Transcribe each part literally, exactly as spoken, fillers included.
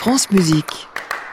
France Musique.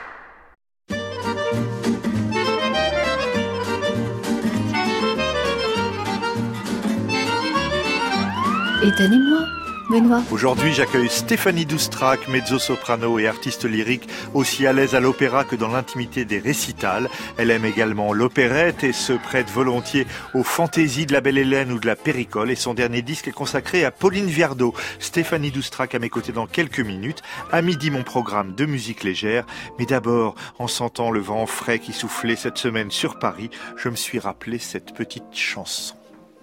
Étonnez-moi, Benoît. Aujourd'hui, j'accueille Stéphanie Doustrac, mezzo-soprano et artiste lyrique, aussi à l'aise à l'opéra que dans l'intimité des récitals. Elle aime également l'opérette et se prête volontiers aux fantaisies de la Belle Hélène ou de la Péricole. Et son dernier disque est consacré à Pauline Viardot. Stéphanie Doustrac à mes côtés dans quelques minutes. À midi, mon programme de musique légère. Mais d'abord, en sentant le vent frais qui soufflait cette semaine sur Paris, je me suis rappelé cette petite chanson.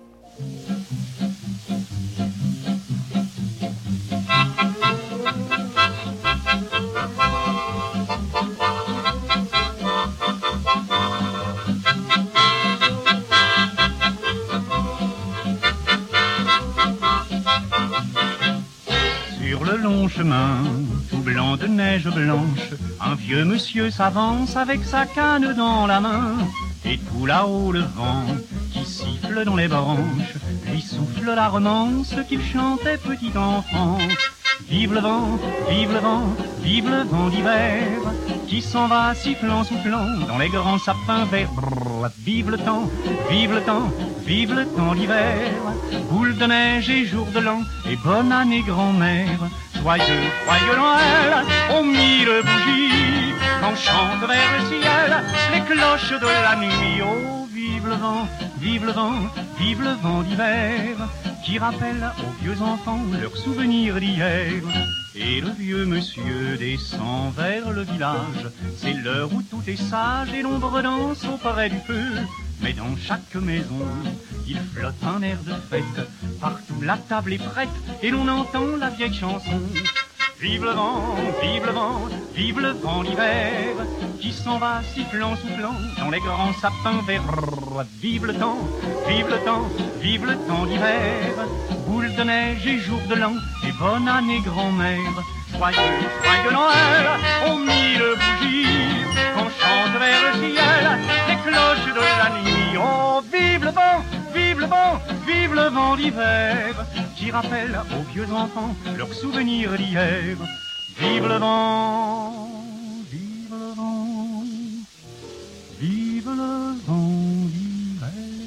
Sur le long chemin, tout blanc de neige blanche, un vieux monsieur s'avance avec sa canne dans la main. Et tout là-haut le vent, qui siffle dans les branches, lui souffle la romance qu'il chantait petit enfant. Vive le vent, vive le vent, vive le vent d'hiver, qui s'en va sifflant, soufflant dans les grands sapins verts. Brrr, vive le temps, vive le temps, vive le temps d'hiver, boule de neige et jour de l'an, et bonne année grand-mère. Joyeux, joyeux Noël, aux mille bougies, quand chantent vers le ciel les cloches de la nuit. Oh, vive le vent, vive le vent, vive le vent d'hiver, qui rappelle aux vieux enfants leurs souvenirs d'hier. Et le vieux monsieur descend vers le village, c'est l'heure où tout est sage et l'ombre danse auprès du feu. Mais dans chaque maison, il flotte un air de fête, partout la table est prête et l'on entend la vieille chanson. Vive le vent, vive le vent, vive le vent d'hiver, qui s'en va sifflant, soufflant dans les grands sapins verts. Vive le temps, vive le temps, vive le temps d'hiver, boule de neige et jour de l'an, et bonne année grand-mère. Joyeux, joyeux Noël, aux mille bougies, qu'on chante vers le ciel les cloches de la nuit. Oh, vive le vent, vive le vent, vive le vent d'hiver, qui rappelle aux vieux enfants leurs souvenirs d'hier. Vive le vent, vive le vent, vive le vent d'hiver.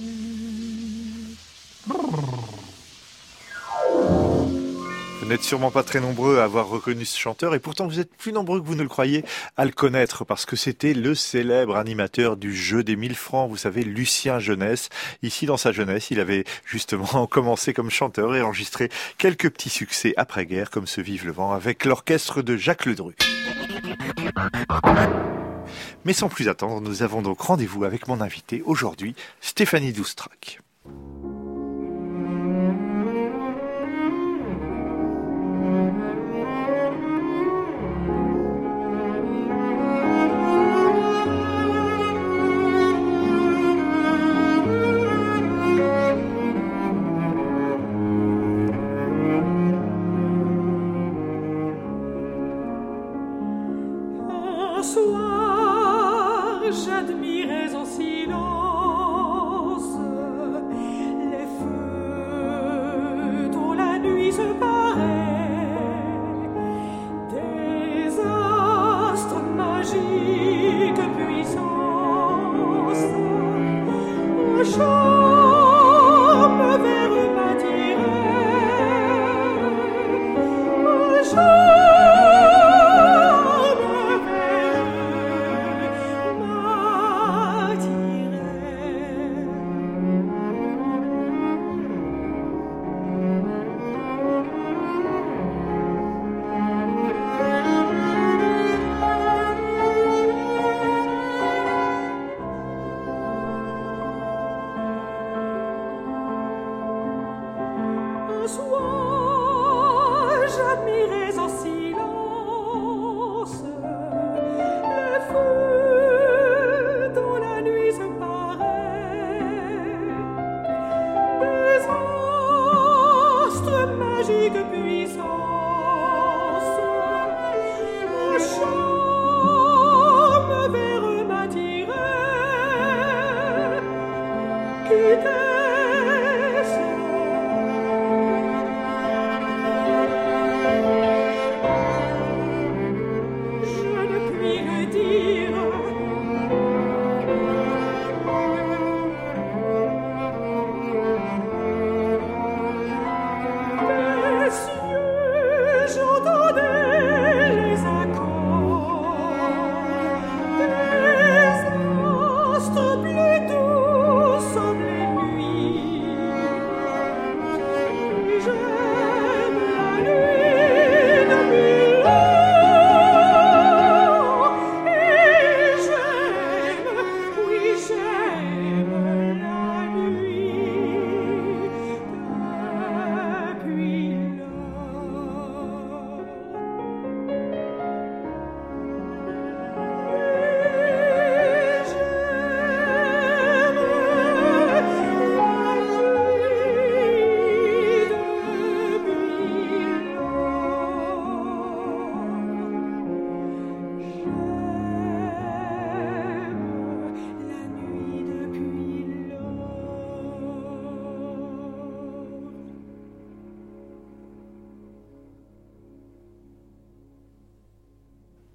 Brrr. Vous n'êtes sûrement pas très nombreux à avoir reconnu ce chanteur et pourtant vous êtes plus nombreux que vous ne le croyez à le connaître parce que c'était le célèbre animateur du jeu des mille francs, vous savez, Lucien Jeunesse. Ici, dans sa jeunesse, il avait justement commencé comme chanteur et enregistré quelques petits succès après-guerre comme ce Vive le vent avec l'orchestre de Jacques Ledru. Mais sans plus attendre, nous avons donc rendez-vous avec mon invité aujourd'hui, Stéphanie Doustrac. J'admirais en silence les feux dont la nuit se paraît, des astres magiques puissance, un charme vers eux m'attirait, un charme vers eux.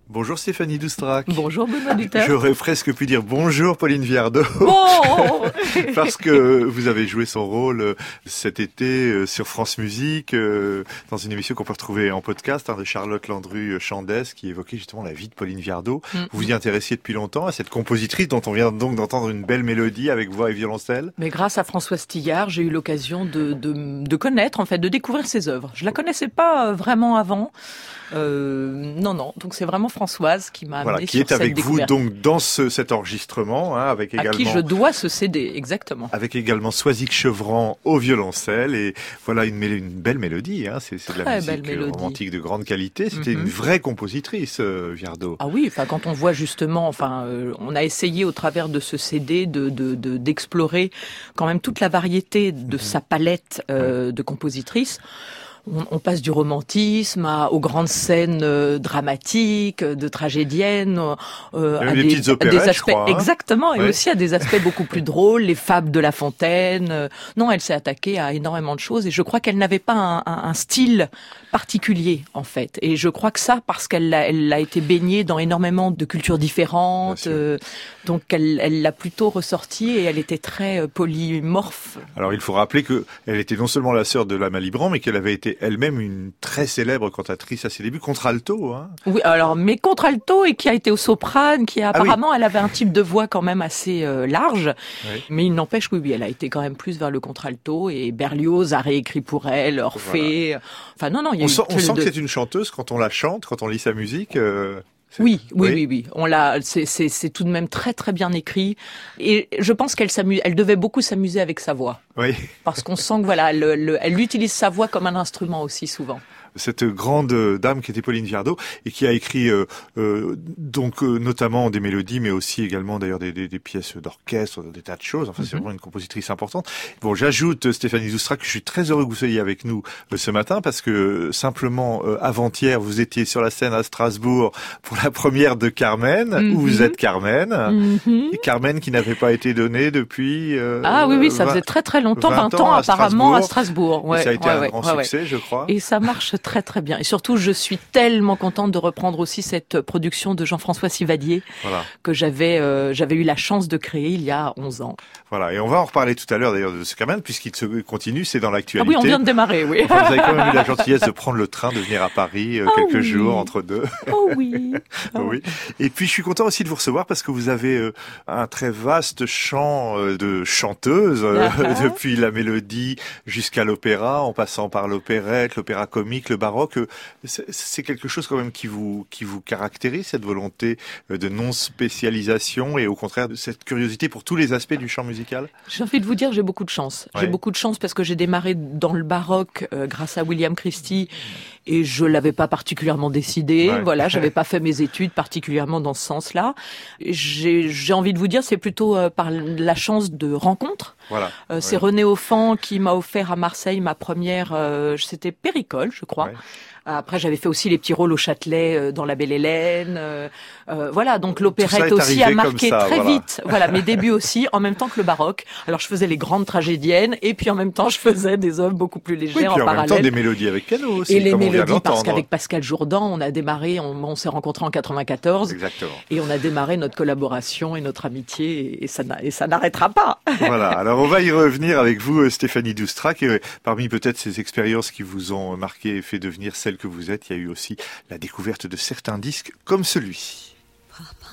Bonjour Stéphanie Doustrac. Bonjour Benoît Dutertre. J'aurais presque pu dire bonjour Pauline Viardot. Oh Parce que vous avez joué son rôle cet été sur France Musique, dans une émission qu'on peut retrouver en podcast, hein, de Charlotte Landru-Chandès, qui évoquait justement la vie de Pauline Viardot. Mm-hmm. Vous vous y intéressiez depuis longtemps à cette compositrice dont on vient donc d'entendre une belle mélodie avec voix et violoncelle. Mais grâce à Françoise Tillard, j'ai eu l'occasion de, de, de connaître, en fait, de découvrir ses œuvres. Je la connaissais pas vraiment avant. Euh, non, non. Donc c'est vraiment Françoise qui m'a voilà, amené qui sur est avec cette vous découverte. donc dans ce, cet enregistrement, hein, avec également. À qui je dois ce C D, exactement. Avec également Soisic Chevran au violoncelle et voilà une, mél- une belle mélodie. Hein, c'est, c'est de la musique romantique de grande qualité. C'était mm-hmm. une vraie compositrice, euh, Viardot. Ah oui, enfin quand on voit justement, enfin euh, on a essayé au travers de ce C D de, de, de d'explorer quand même toute la variété de mm-hmm. sa palette euh, de compositrices. On, on passe du romantisme à, aux grandes scènes euh, dramatiques, de tragédiennes, euh, à des, des, petites opérettes, des aspects je crois, hein. exactement, et oui. aussi à des aspects beaucoup plus drôles, les fables de La Fontaine. Euh, non, elle s'est attaquée à énormément de choses, et je crois qu'elle n'avait pas un, un, un style particulier en fait. Et je crois que ça, parce qu'elle a, elle a été baignée dans énormément de cultures différentes, euh, donc elle, elle l'a plutôt ressorti et elle était très euh, polymorphe. Alors il faut rappeler que elle était non seulement la sœur de Lama Libran, mais qu'elle avait été elle-même une très célèbre cantatrice à ses débuts, contralto. Hein. Oui, alors mais contralto et qui a été au soprane, qui a, apparemment ah oui. elle avait un type de voix quand même assez euh, large, oui. mais il n'empêche oui, oui, elle a été quand même plus vers le contralto et Berlioz a réécrit pour elle, Orphée. Voilà. Enfin non non, il y a on eu sent, on sent de... que c'est une chanteuse quand on la chante, quand on lit sa musique. Euh... Oui, oui, oui, oui, oui. On l'a, c'est, c'est, c'est tout de même très, très bien écrit. Et je pense qu'elle s'amuse, elle devait beaucoup s'amuser avec sa voix. Oui. Parce qu'on sent que voilà, le, le, elle utilise sa voix comme un instrument aussi souvent. Cette grande dame qui était Pauline Viardot et qui a écrit euh, euh, donc euh, notamment des mélodies, mais aussi également d'ailleurs des, des, des pièces d'orchestre, des tas de choses. Enfin, mm-hmm. c'est vraiment une compositrice importante. Bon, j'ajoute Stéphanie Doustrac que je suis très heureux que vous soyez avec nous euh, ce matin parce que simplement euh, avant-hier vous étiez sur la scène à Strasbourg pour la première de Carmen, mm-hmm. où vous êtes Carmen, mm-hmm. et Carmen qui n'avait pas été donnée depuis. Euh, ah oui oui, ça vingt, faisait très très longtemps, vingt ans, ans à apparemment à Strasbourg. Ouais, et ça a été ouais, un ouais, grand ouais, succès, ouais. je crois. Et ça marche très très bien. Et surtout, je suis tellement contente de reprendre aussi cette production de Jean-François Sivadier voilà. que j'avais euh, j'avais eu la chance de créer il y a onze ans. Voilà, et on va en reparler tout à l'heure d'ailleurs de ce Carmen, puisqu'il se continue, c'est dans l'actualité. Ah oui, on vient de démarrer, oui. Enfin, vous avez quand même eu la gentillesse de prendre le train, de venir à Paris euh, oh quelques oui. jours entre deux. Oh oui. Oh. oui. Et puis je suis content aussi de vous recevoir parce que vous avez euh, un très vaste champ euh, de chanteuse, euh, uh-huh. depuis la mélodie jusqu'à l'opéra, en passant par l'opérette, l'opéra comique, le baroque. C'est, c'est quelque chose quand même qui vous qui vous caractérise, cette volonté de non spécialisation et au contraire de cette curiosité pour tous les aspects du chant musical. J'ai envie de vous dire, j'ai beaucoup de chance. Ouais. J'ai beaucoup de chance parce que j'ai démarré dans le baroque euh, grâce à William Christie et je l'avais pas particulièrement décidé. Ouais. Voilà, j'avais pas fait mes études particulièrement dans ce sens-là. J'ai, j'ai envie de vous dire, c'est plutôt euh, par la chance de rencontre. Voilà. Euh, ouais. C'est René Offan qui m'a offert à Marseille ma première, euh, c'était Péricole, je crois. Ouais. Après, j'avais fait aussi les petits rôles au Châtelet euh, dans La Belle Hélène. Euh, euh, voilà, donc l'opérette aussi a marqué ça, très voilà. vite. Voilà, mes débuts aussi, en même temps que le baroque. Alors, je faisais les grandes tragédiennes et puis en même temps, je faisais des œuvres beaucoup plus légères oui, puis en, en parallèle. En même temps, des mélodies avec piano aussi. Et les comme mélodies, on vient de parce qu'avec Pascal Jourdan, on a démarré, on, on s'est rencontrés en quatre-vingt-quatorze. Exactement. Et on a démarré notre collaboration et notre amitié et ça, et ça n'arrêtera pas. Voilà. Alors, on va y revenir avec vous, Stéphanie Doustrac. Et parmi peut-être ces expériences qui vous ont marqué et fait devenir celle que vous êtes, il y a eu aussi la découverte de certains disques comme celui-ci. Papa,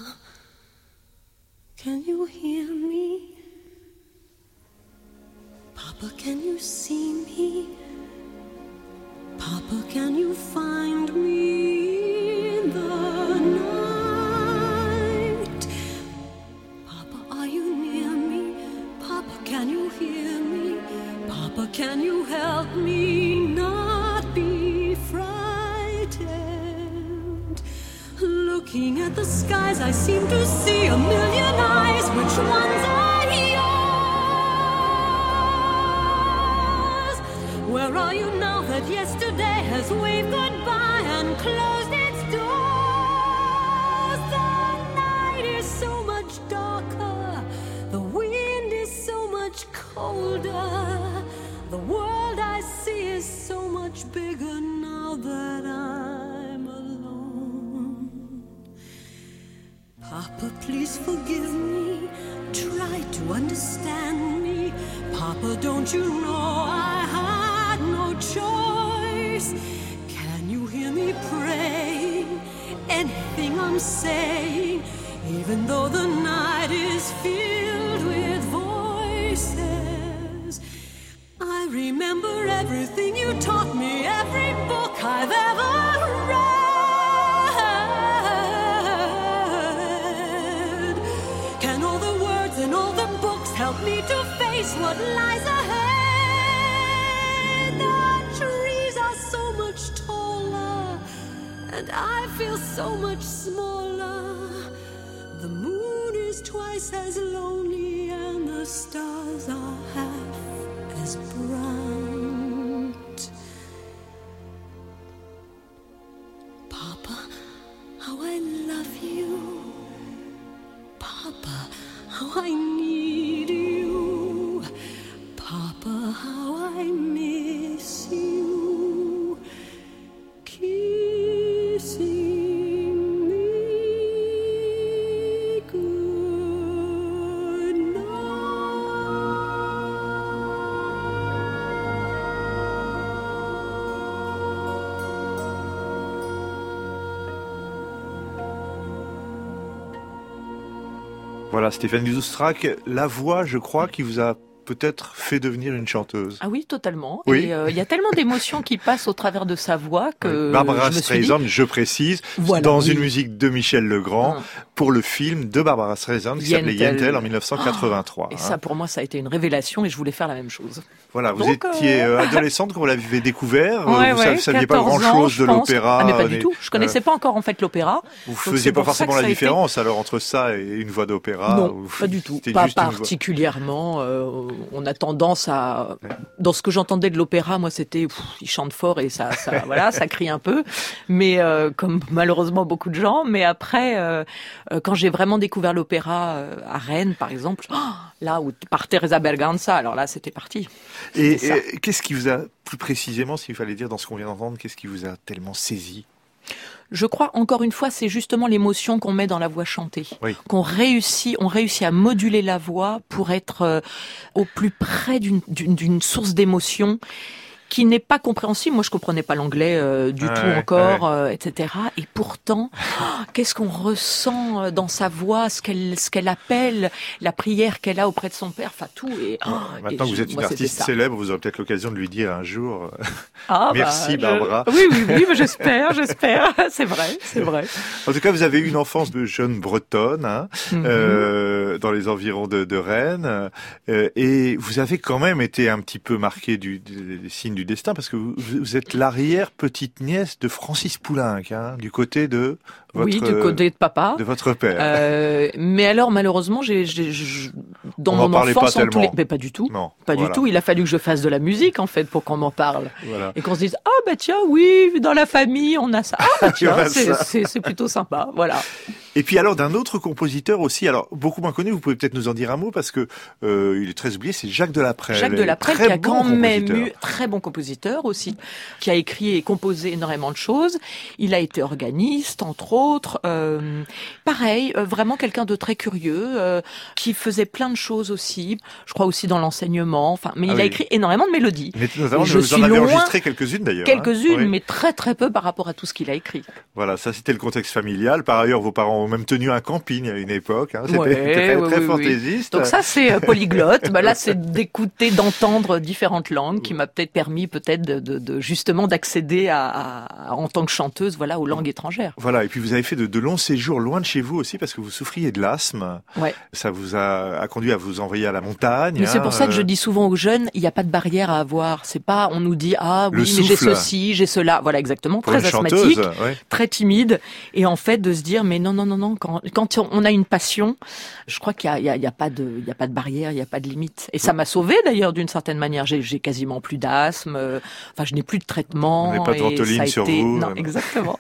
can you hear me? Papa, can you see me? Papa, can you find me in the night? Papa, are you near me? Papa, can you hear me? Papa, can you help me not be frightened? Looking at the skies, I seem to see a million eyes. Which ones are yours? Where are you now that yesterday has waved goodbye and closed its doors? The night is so much darker, the wind is so much colder. The world I see is so much bigger now that I'm alone. Papa, please forgive me. Try to understand me. Papa, don't you know I had no choice? Can you hear me praying? Anything I'm saying, even though the night is filled with voices. I remember everything you taught me, every book I've ever read. Can all the words in all the books help me to face what lies ahead? The trees are so much taller, and I feel so much smaller. The moon is twice as lonely, and the stars are half as bright. Papa, how I love you. Papa, how I need you. Papa, how I miss you. Kissing me good night. Voilà, Stéphanie Doustrac, la voix, je crois, qui vous a peut-être fait devenir une chanteuse. Ah oui, totalement. Oui. Et il euh, y a tellement d'émotions qui passent au travers de sa voix que Oui. Barbara je me suis dit... Streisand, je précise, Voilà, dans oui. une musique de Michel Legrand, Hum. pour le film de Barbara Streisand qui s'appelait Yentl. Yentl en mille neuf cent quatre-vingt-trois. Et hein. ça, pour moi, ça a été une révélation et je voulais faire la même chose. Voilà, vous Donc, étiez euh, euh, adolescente quand vous l'avez découvert, Ouais, vous ouais, ne saviez pas quatorze ans, grand-chose je de pense. l'opéra. Ah, mais pas euh, du tout. Je connaissais pas encore, en fait, l'opéra. Vous Donc, faisiez c'est pas pour ça forcément que la ça a été- différence alors entre ça et une voix d'opéra Non, ou- pas du tout. c'était Pas juste une voix. particulièrement. Euh, on a tendance à... Dans ce que j'entendais de l'opéra, moi, c'était... pff, ils chantent fort et ça, ça, voilà, ça crie un peu. Mais euh, comme malheureusement beaucoup de gens. Mais après, euh, euh, quand j'ai vraiment découvert l'opéra euh, à Rennes, par exemple, oh, là où par Teresa Berganza, alors là, c'était parti. Et, C'était ça. et qu'est-ce qui vous a, plus précisément, s'il fallait dire dans ce qu'on vient d'entendre, qu'est-ce qui vous a tellement saisi? Je crois, encore une fois, c'est justement l'émotion qu'on met dans la voix chantée. Oui. Qu'on réussit, on réussit à moduler la voix pour être euh, au plus près d'une, d'une, d'une source d'émotion qui n'est pas compréhensible. Moi, je comprenais pas l'anglais euh, du Ouais, tout encore, euh, et cetera. Et pourtant, oh, qu'est-ce qu'on ressent euh, dans sa voix, ce qu'elle, ce qu'elle appelle, la prière qu'elle a auprès de son père, enfin tout. Et, oh, Maintenant et que je- vous êtes une moi, c'était artiste ça. célèbre, vous aurez peut-être l'occasion de lui dire un jour euh, Ah, merci, bah, je- Barbara. Oui, oui, oui, mais j'espère, j'espère. C'est vrai, c'est vrai. En tout cas, vous avez eu une enfance de jeune bretonne, hein, Mhm. euh, dans les environs de, de Rennes, euh, et vous avez quand même été un petit peu marqué du, du- des signes du destin, parce que vous, vous êtes l'arrière-petite-nièce de Francis Poulenc, hein, du côté de votre, Oui, du côté de papa. de votre père. Euh, mais alors malheureusement, j'ai, j'ai, je- dans On n'en mon parlait enfance, pas en tous les... tellement. mais pas du tout, Non, pas voilà. du tout. Il a fallu que je fasse de la musique en fait pour qu'on m'en parle Voilà. et qu'on se dise ah bah tiens oui dans la famille on a ça. Ah bah tiens On a c'est, ça. c'est, c'est plutôt sympa. Voilà. Et puis alors d'un autre compositeur aussi, alors beaucoup moins connu, vous pouvez peut-être nous en dire un mot parce que euh, il est très oublié, c'est Jacques Delaprelle. Jacques Delaprelle Très qui a bon quand même compositeur. eu très bon compositeur aussi, qui a écrit et composé énormément de choses. Il a été organiste entre autres. Euh, pareil, euh, vraiment quelqu'un de très curieux, euh, qui faisait plein de choses aussi. Je crois aussi dans l'enseignement. Enfin, mais Ah il a oui. écrit énormément de mélodies. Mais notamment, Et je vous en suis avez loin- enregistré quelques-unes d'ailleurs. Quelques-unes, hein. Oui. mais très très peu par rapport à tout ce qu'il a écrit. Voilà, ça c'était le contexte familial. Par ailleurs, vos parents ont même tenu un camping à une époque. Hein. C'était Ouais, très, oui, très oui, oui. fantaisiste. Donc ça, c'est euh, polyglotte. Bah, là, c'est d'écouter, d'entendre différentes langues qui m'a peut-être permis, peut-être, de, de, de justement d'accéder à, à, en tant que chanteuse, voilà, aux langues étrangères. Voilà, et puis vous avez fait de, de longs séjours loin de chez vous aussi parce que vous souffriez de l'asthme. Ouais. Ça vous a, a conduit à vous envoyer à la montagne. Mais c'est hein, pour ça que je euh, dis souvent aux jeunes, il n'y a pas de barrière à avoir. C'est pas, on nous dit, ah Le oui, mais j'ai souffle. ceci, j'ai cela. Voilà, exactement. pour Très une asthmatique, chanteuse, ouais. très timide. Et en fait, de se dire, mais non, non, non, non, quand, quand on a une passion, je crois qu'il y a, il y a, il y a pas de, il y a pas de barrière, il y a pas de limite. Et ça m'a sauvée d'ailleurs d'une certaine manière. J'ai, j'ai quasiment plus d'asthme. euh, Enfin, je n'ai plus de traitement. Vous n'avez pas de et ventoline ça a sur été... vous. Non, Non. exactement.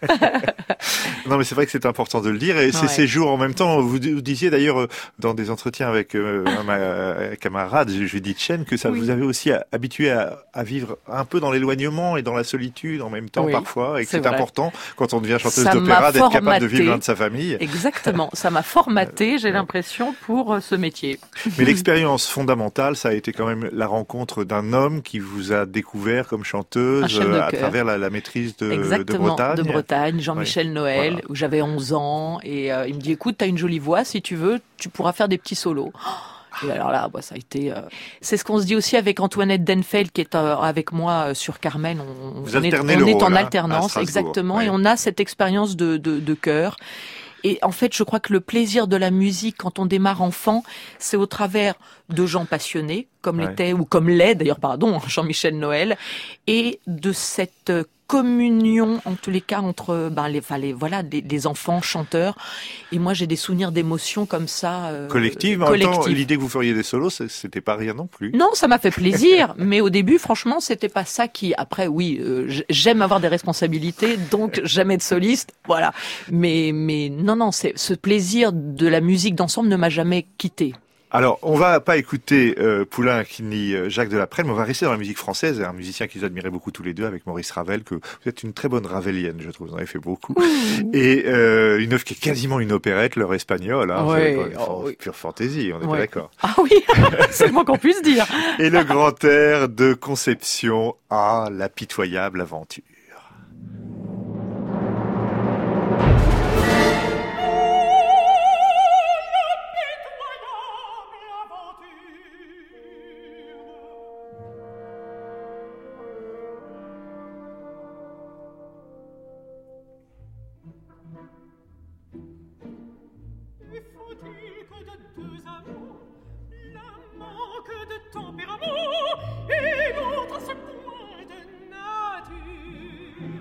Non, mais c'est vrai que c'est important de le dire. Et ces Ouais. séjours en même temps, vous, vous disiez d'ailleurs euh, dans des entretiens avec euh, ma camarade Judith Chen, que ça Oui. vous avait aussi habitué à, à vivre un peu dans l'éloignement et dans la solitude en même temps Oui, parfois, et que c'est c'est vrai. important quand on devient chanteuse Ça d'opéra m'a d'être capable de formaté. vivre loin de sa famille. Exactement, ça m'a formaté, j'ai l'impression, pour euh, ce métier. Mais l'expérience fondamentale, ça a été quand même la rencontre d'un homme qui vous a découvert comme Un chanteuse chef de euh, à chœur. travers la, la maîtrise de, de Exactement, Bretagne. de Bretagne, Jean-Michel Oui, Noël, voilà. où j'avais onze ans, et euh, il me dit, écoute, t'as une jolie voix, si tu veux, tu pourras faire des petits solos. Et alors là, bah, ça a été. Euh... C'est ce qu'on se dit aussi avec Antoinette Denfeld, qui est euh, avec moi euh, sur Carmen. On, Vous on est, alternez on le est rôle, en hein, à alternance, Strasbourg, exactement, oui. et on a cette expérience de, de, de chœur. Et en fait, je crois que le plaisir de la musique, quand on démarre enfant, c'est au travers de gens passionnés, comme Ouais. l'était, ou comme l'est, d'ailleurs, pardon, Jean-Michel Noël, et de cette communion, en tous les cas, entre ben, les, enfin, les, voilà, les, les enfants chanteurs. Et moi, j'ai des souvenirs d'émotions comme ça. Euh, Collective, mais en même temps, collectives. l'idée que vous feriez des solos, c'est- c'était pas rien non plus. Non, ça m'a fait plaisir, mais au début, franchement, c'était pas ça qui. Après, oui, euh, j- j'aime avoir des responsabilités, donc j'aime être soliste, voilà. Mais, mais non, non, c'est ce plaisir de la musique d'ensemble ne m'a jamais quitté. Alors, on va pas écouter euh, Poulenc ni euh, Jacques Delaprenne, mais on va rester dans la musique française, un musicien qu'ils admiraient beaucoup tous les deux, avec Maurice Ravel, que vous êtes une très bonne ravelienne, je trouve, vous en avez fait beaucoup. Et euh, une œuvre qui est quasiment une opérette, L'heure espagnole, hein, Ouais, c'est une oh oui. pure fantaisie, on est Ouais. d'accord. Ah oui, c'est le moins qu'on puisse dire. Et le grand air de Conception, ah, la pitoyable aventure. Et faut-il que de deux amours, l'un manque de tempérament et l'autre se point de nature?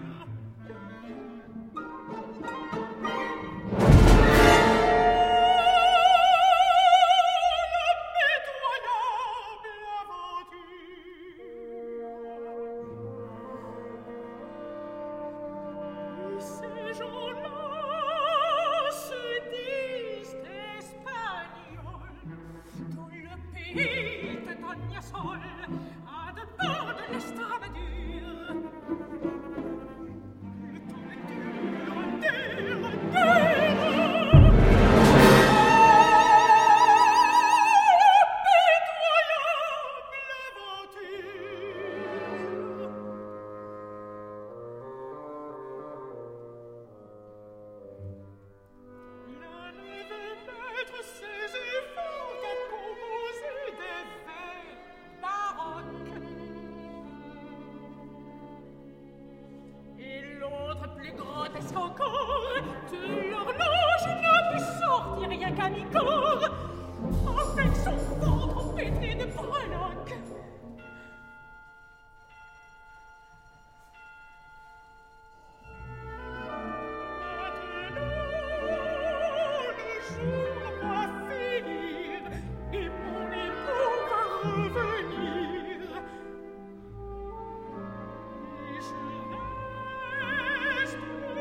Et ces gens-là se disent espagnols, dans le pays de Tognasol, à deux pas de l'Estramadure. Le temps est dur, dur, dur. Pitoyable aventure. L'un ne veut mettre ses efforts qu'à composer des vers baroques. Et l'autre, plus grotesque encore, de l'horloge n'a pu sortir rien qu'un icône, avec son ventre empêtré de breloques. Le jour va finir et mon époux va revenir. Et je reste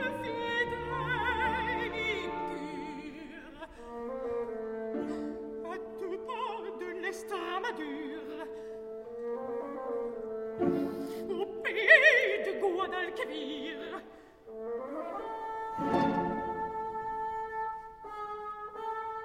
fidèle et pure à deux pas de l'Estramadure, au pays de Guadalquivir.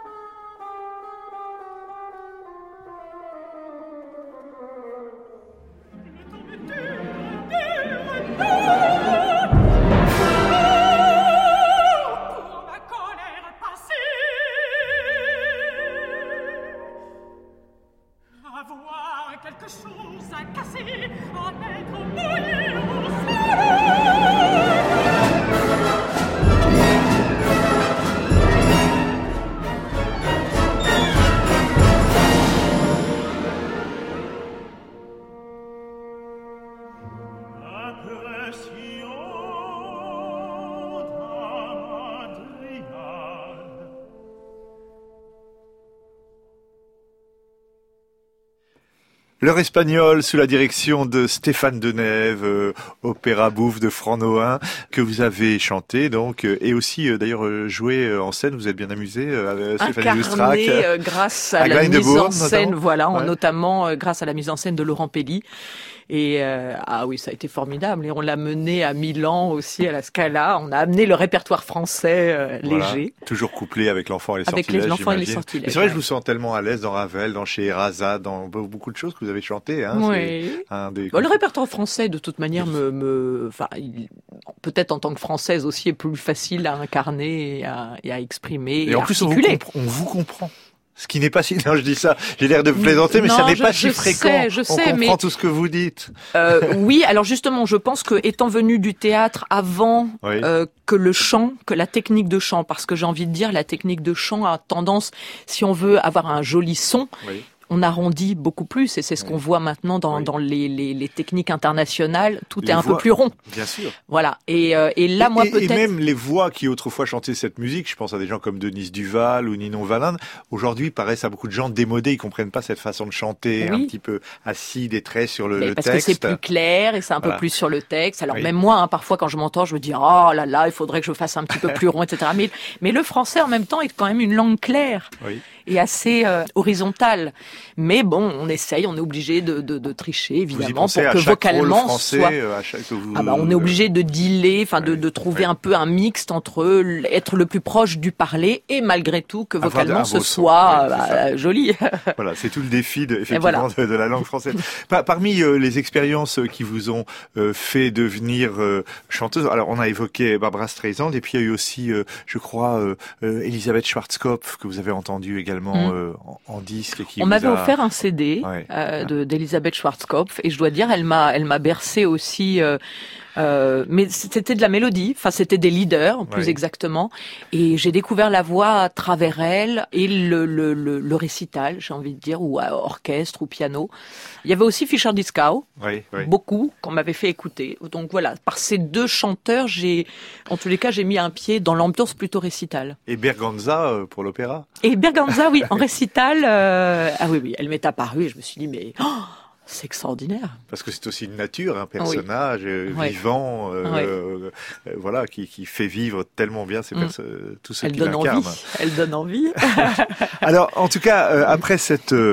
L'heure espagnole sous la direction de Stéphane Denève, euh, opéra bouffe de Franck Nohain, que vous avez chanté donc, euh, et aussi euh, d'ailleurs euh, joué euh, en scène. Vous êtes bien amusé, euh, Stéphanie Doustrac. Incarné euh, grâce à, à la mise en scène, notamment. voilà, ouais. notamment euh, grâce à la mise en scène de Laurent Pelli. Et euh, ah oui, ça a été formidable. Et on l'a mené à Milan aussi à la Scala. On a amené le répertoire français euh, voilà. léger. Toujours couplé avec l'enfant et les avec sortilèges. Avec l'enfant j'imagine. et les sortilèges. C'est vrai, ouais. je vous sens tellement à l'aise dans Ravel, dans Scheherazade, dans beaucoup de choses que vous avez chantées. Hein. Oui. Un des... bon, le répertoire français, de toute manière, me, me, enfin, il, peut-être en tant que française aussi, est plus facile à incarner et à, et à exprimer. Et, et en plus, on vous, compre- on vous comprend. Ce qui n'est pas si, non, je dis ça, j'ai l'air de plaisanter, mais non, ça n'est je, pas je si sais, fréquent. Je sais, on comprend mais... tout ce que vous dites. Euh, oui, alors justement, je pense que étant venu du théâtre avant oui. euh, que le chant, que la technique de chant, parce que j'ai envie de dire, la technique de chant a tendance, si on veut avoir un joli son, oui. on arrondit beaucoup plus, et c'est ce oui. qu'on voit maintenant dans, oui. dans les, les, les techniques internationales. Tout les est un voix, peu plus rond. Bien sûr. Voilà. Et, euh, et là, et, moi, et, peut-être. Et même les voix qui autrefois chantaient cette musique, je pense à des gens comme Denise Duval ou Ninon Valinde, aujourd'hui paraissent à beaucoup de gens démodés. Ils comprennent pas cette façon de chanter, oui. un petit peu acide et très sur le, le parce texte. Parce que c'est plus clair et c'est un voilà. peu plus sur le texte. Alors oui. même moi, hein, parfois quand je m'entends, je me dis oh là là, il faudrait que je fasse un petit peu plus rond, et cetera. Mais, mais le français en même temps est quand même une langue claire. Oui. Et assez euh, horizontale. Mais bon, on essaye, on est obligé de, de, de tricher, évidemment, pour que vocalement français, soit... à chaque que vous... ah bah, on est obligé de dealer, enfin, ouais, de, de trouver ouais. un peu un mixte entre être le plus proche du parler et malgré tout que vocalement ce soit ouais, bah, joli. Voilà, c'est tout le défi de, effectivement voilà. de, de la langue française. Parmi euh, les expériences qui vous ont euh, fait devenir euh, chanteuse, alors on a évoqué Barbra Streisand et puis il y a eu aussi, euh, je crois, euh, euh, Elisabeth Schwarzkopf que vous avez entendu également. Mmh. Euh, en, en disque. Qui on m'avait a... offert un C D ouais. euh, de, d'Elisabeth Schwarzkopf et je dois dire, elle m'a, elle m'a bercé aussi. Euh, Euh, mais c'était de la mélodie, enfin c'était des leaders plus oui. exactement, et j'ai découvert la voix à travers elle et le, le, le, le récital, j'ai envie de dire, ou à orchestre ou piano. Il y avait aussi Fischer Dieskau, oui, oui. beaucoup qu'on m'avait fait écouter. Donc voilà, par ces deux chanteurs, j'ai, en tous les cas, j'ai mis un pied dans l'ambiance plutôt récital. Et Berganza euh, pour l'opéra. Et Berganza, oui, en récital. Euh... Ah oui, oui, elle m'est apparue et je me suis dit mais. Oh, c'est extraordinaire. Parce que c'est aussi une nature, un personnage oui. vivant, euh, oui. euh, voilà, qui, qui fait vivre tellement bien ces perso- mmh. tout ce qui l'incarne. Elle donne envie. Alors, en tout cas, euh, après cette euh,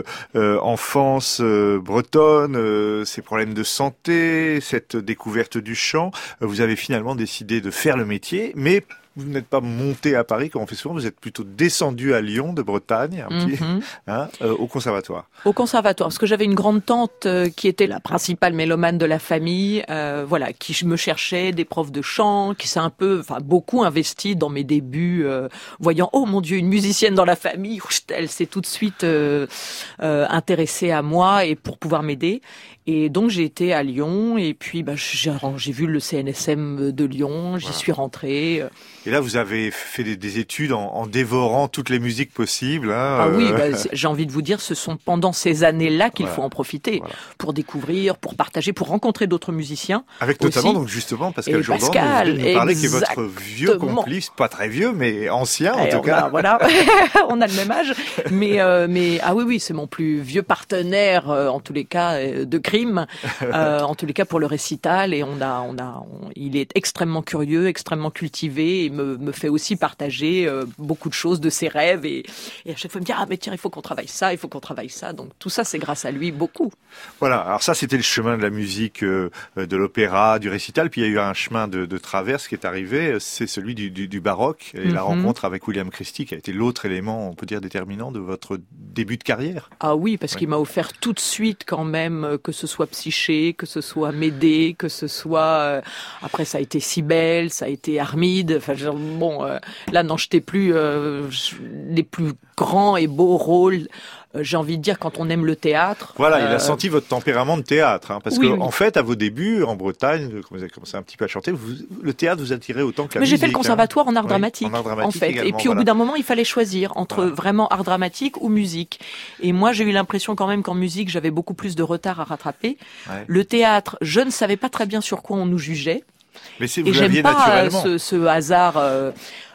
enfance euh, bretonne, euh, ces problèmes de santé, cette découverte du chant, euh, vous avez finalement décidé de faire le métier, mais vous n'êtes pas monté à Paris comme on fait souvent, vous êtes plutôt descendu à Lyon de Bretagne, un petit, mm-hmm. hein, euh, au conservatoire. Au conservatoire, parce que j'avais une grande tante euh, qui était la principale mélomane de la famille, euh, voilà, qui me cherchait des profs de chant, qui s'est un peu, enfin beaucoup investi dans mes débuts, euh, voyant oh mon Dieu une musicienne dans la famille, elle s'est tout de suite euh, euh, intéressée à moi et pour pouvoir m'aider. Et donc j'ai été à Lyon et puis bah, j'ai, j'ai vu le C N S M de Lyon, j'y voilà. suis rentrée. Et là vous avez fait des, des études en, en dévorant toutes les musiques possibles. Hein, ah euh... oui, bah, j'ai envie de vous dire, ce sont pendant ces années-là qu'il voilà. faut en profiter voilà. pour découvrir, pour partager, pour rencontrer d'autres musiciens. Avec notamment aussi. donc justement Pascal Jourdan, Pascal, vous nous parlez qui est votre vieux complice, pas très vieux mais ancien en et tout on cas. A, voilà, on a le même âge, mais euh, mais ah oui oui c'est mon plus vieux partenaire euh, en tous les cas euh, de crime. Euh, en tous les cas pour le récital et on a on a on, il est extrêmement curieux, extrêmement cultivé et me me fait aussi partager euh, beaucoup de choses de ses rêves et, et à chaque fois il me dit ah mais tiens il faut qu'on travaille ça, il faut qu'on travaille ça, donc tout ça c'est grâce à lui beaucoup. Voilà, alors ça c'était le chemin de la musique, euh, de l'opéra, du récital, puis il y a eu un chemin de, de traverse qui est arrivé, c'est celui du, du, du baroque et mm-hmm. la rencontre avec William Christie qui a été l'autre élément on peut dire déterminant de votre début de carrière. Ah oui parce ouais. qu'il m'a offert tout de suite quand même que ce soit Psyché, que ce soit Médée, que ce soit euh, après ça a été Cybèle, ça a été Armide. Enfin genre, bon, euh, là n'en jetez plus euh, les plus grands et beaux rôles. Euh, j'ai envie de dire quand on aime le théâtre. Voilà, euh, il a senti votre tempérament de théâtre, hein, parce oui, que oui. en fait, à vos débuts en Bretagne, quand vous avez commencé un petit peu à chanter, vous, le théâtre vous attirait autant que la Mais musique. j'ai fait le conservatoire hein. en art oui, dramatique, en, art dramatique en fait. Également, et puis voilà. au bout d'un moment, il fallait choisir entre voilà. vraiment art dramatique ou musique. Et moi, j'ai eu l'impression quand même qu'en musique, j'avais beaucoup plus de retard à rattraper. Ouais. Le théâtre, je ne savais pas très bien sur quoi on nous jugeait. Mais c'est, vous et j'aime pas naturellement. ce, ce hasard. Euh,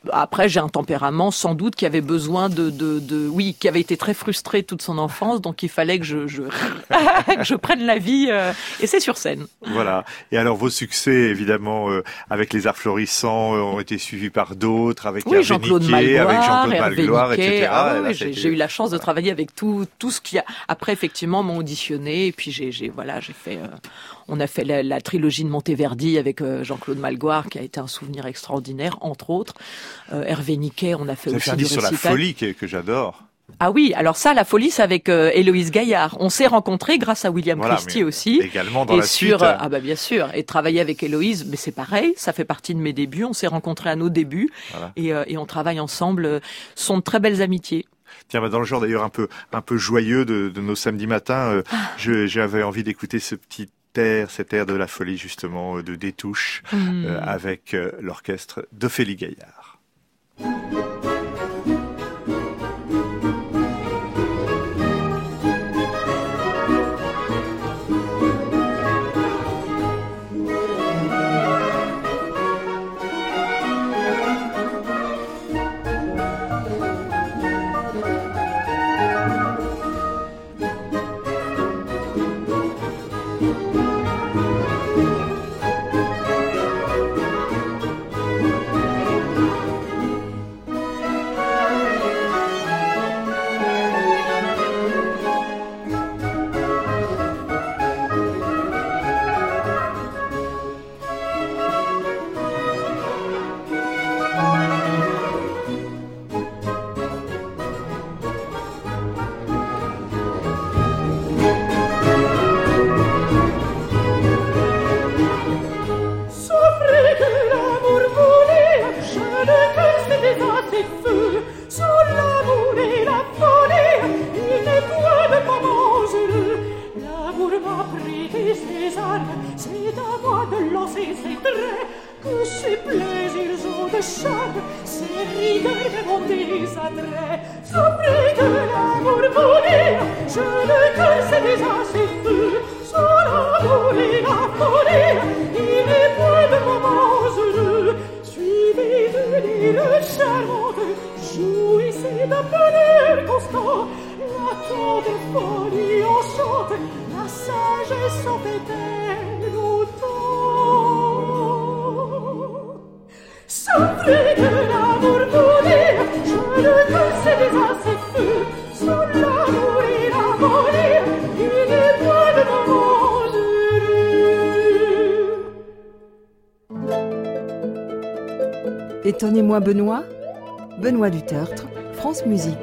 Après, j'ai un tempérament sans doute qui avait besoin de, de, de, oui, qui avait été très frustré toute son enfance, donc il fallait que je, je, que je prenne la vie, euh, et c'est sur scène. Voilà. Et alors vos succès, évidemment, euh, avec les Arts Florissants, euh, ont été suivis par d'autres, avec oui, Hervé Jean-Claude Niquet, Malgoire, avec Jean-Claude Malgoire, Niquet, et cetera. Ah, oui, là, j'ai, j'ai eu la chance de travailler avec tout, tout ce qui a, après effectivement m'ont auditionné, et puis j'ai, j'ai, voilà, j'ai fait, euh, on a fait la, la trilogie de Monteverdi avec euh, Jean-Claude Malgoire, qui a été un souvenir extraordinaire, entre autres. Euh, Hervé Niquet, on a fait Ça aussi fait un du disque sur récital. la folie que, que j'adore. Ah oui, alors ça, la folie, c'est avec euh, Héloïse Gaillard. On s'est rencontrés grâce à William Voilà, Christie mais aussi. également dans et la sur, suite. euh, ah bah bien sûr, et travailler avec Héloïse, mais c'est pareil, ça fait partie de mes débuts. On s'est rencontrés à nos débuts, Voilà. et, euh, et on travaille ensemble. Euh, Ce sont de très belles amitiés. Tiens, bah, dans le genre d'ailleurs un peu un peu joyeux de, de nos samedis matins, euh, ah. je, j'avais envie d'écouter ce petit air, cet air de la folie justement, de Détouche, mmh. euh, avec euh, l'orchestre d'Ophélie Gaillard. Étonnez-moi Benoît, Benoît Dutertre, France Musique.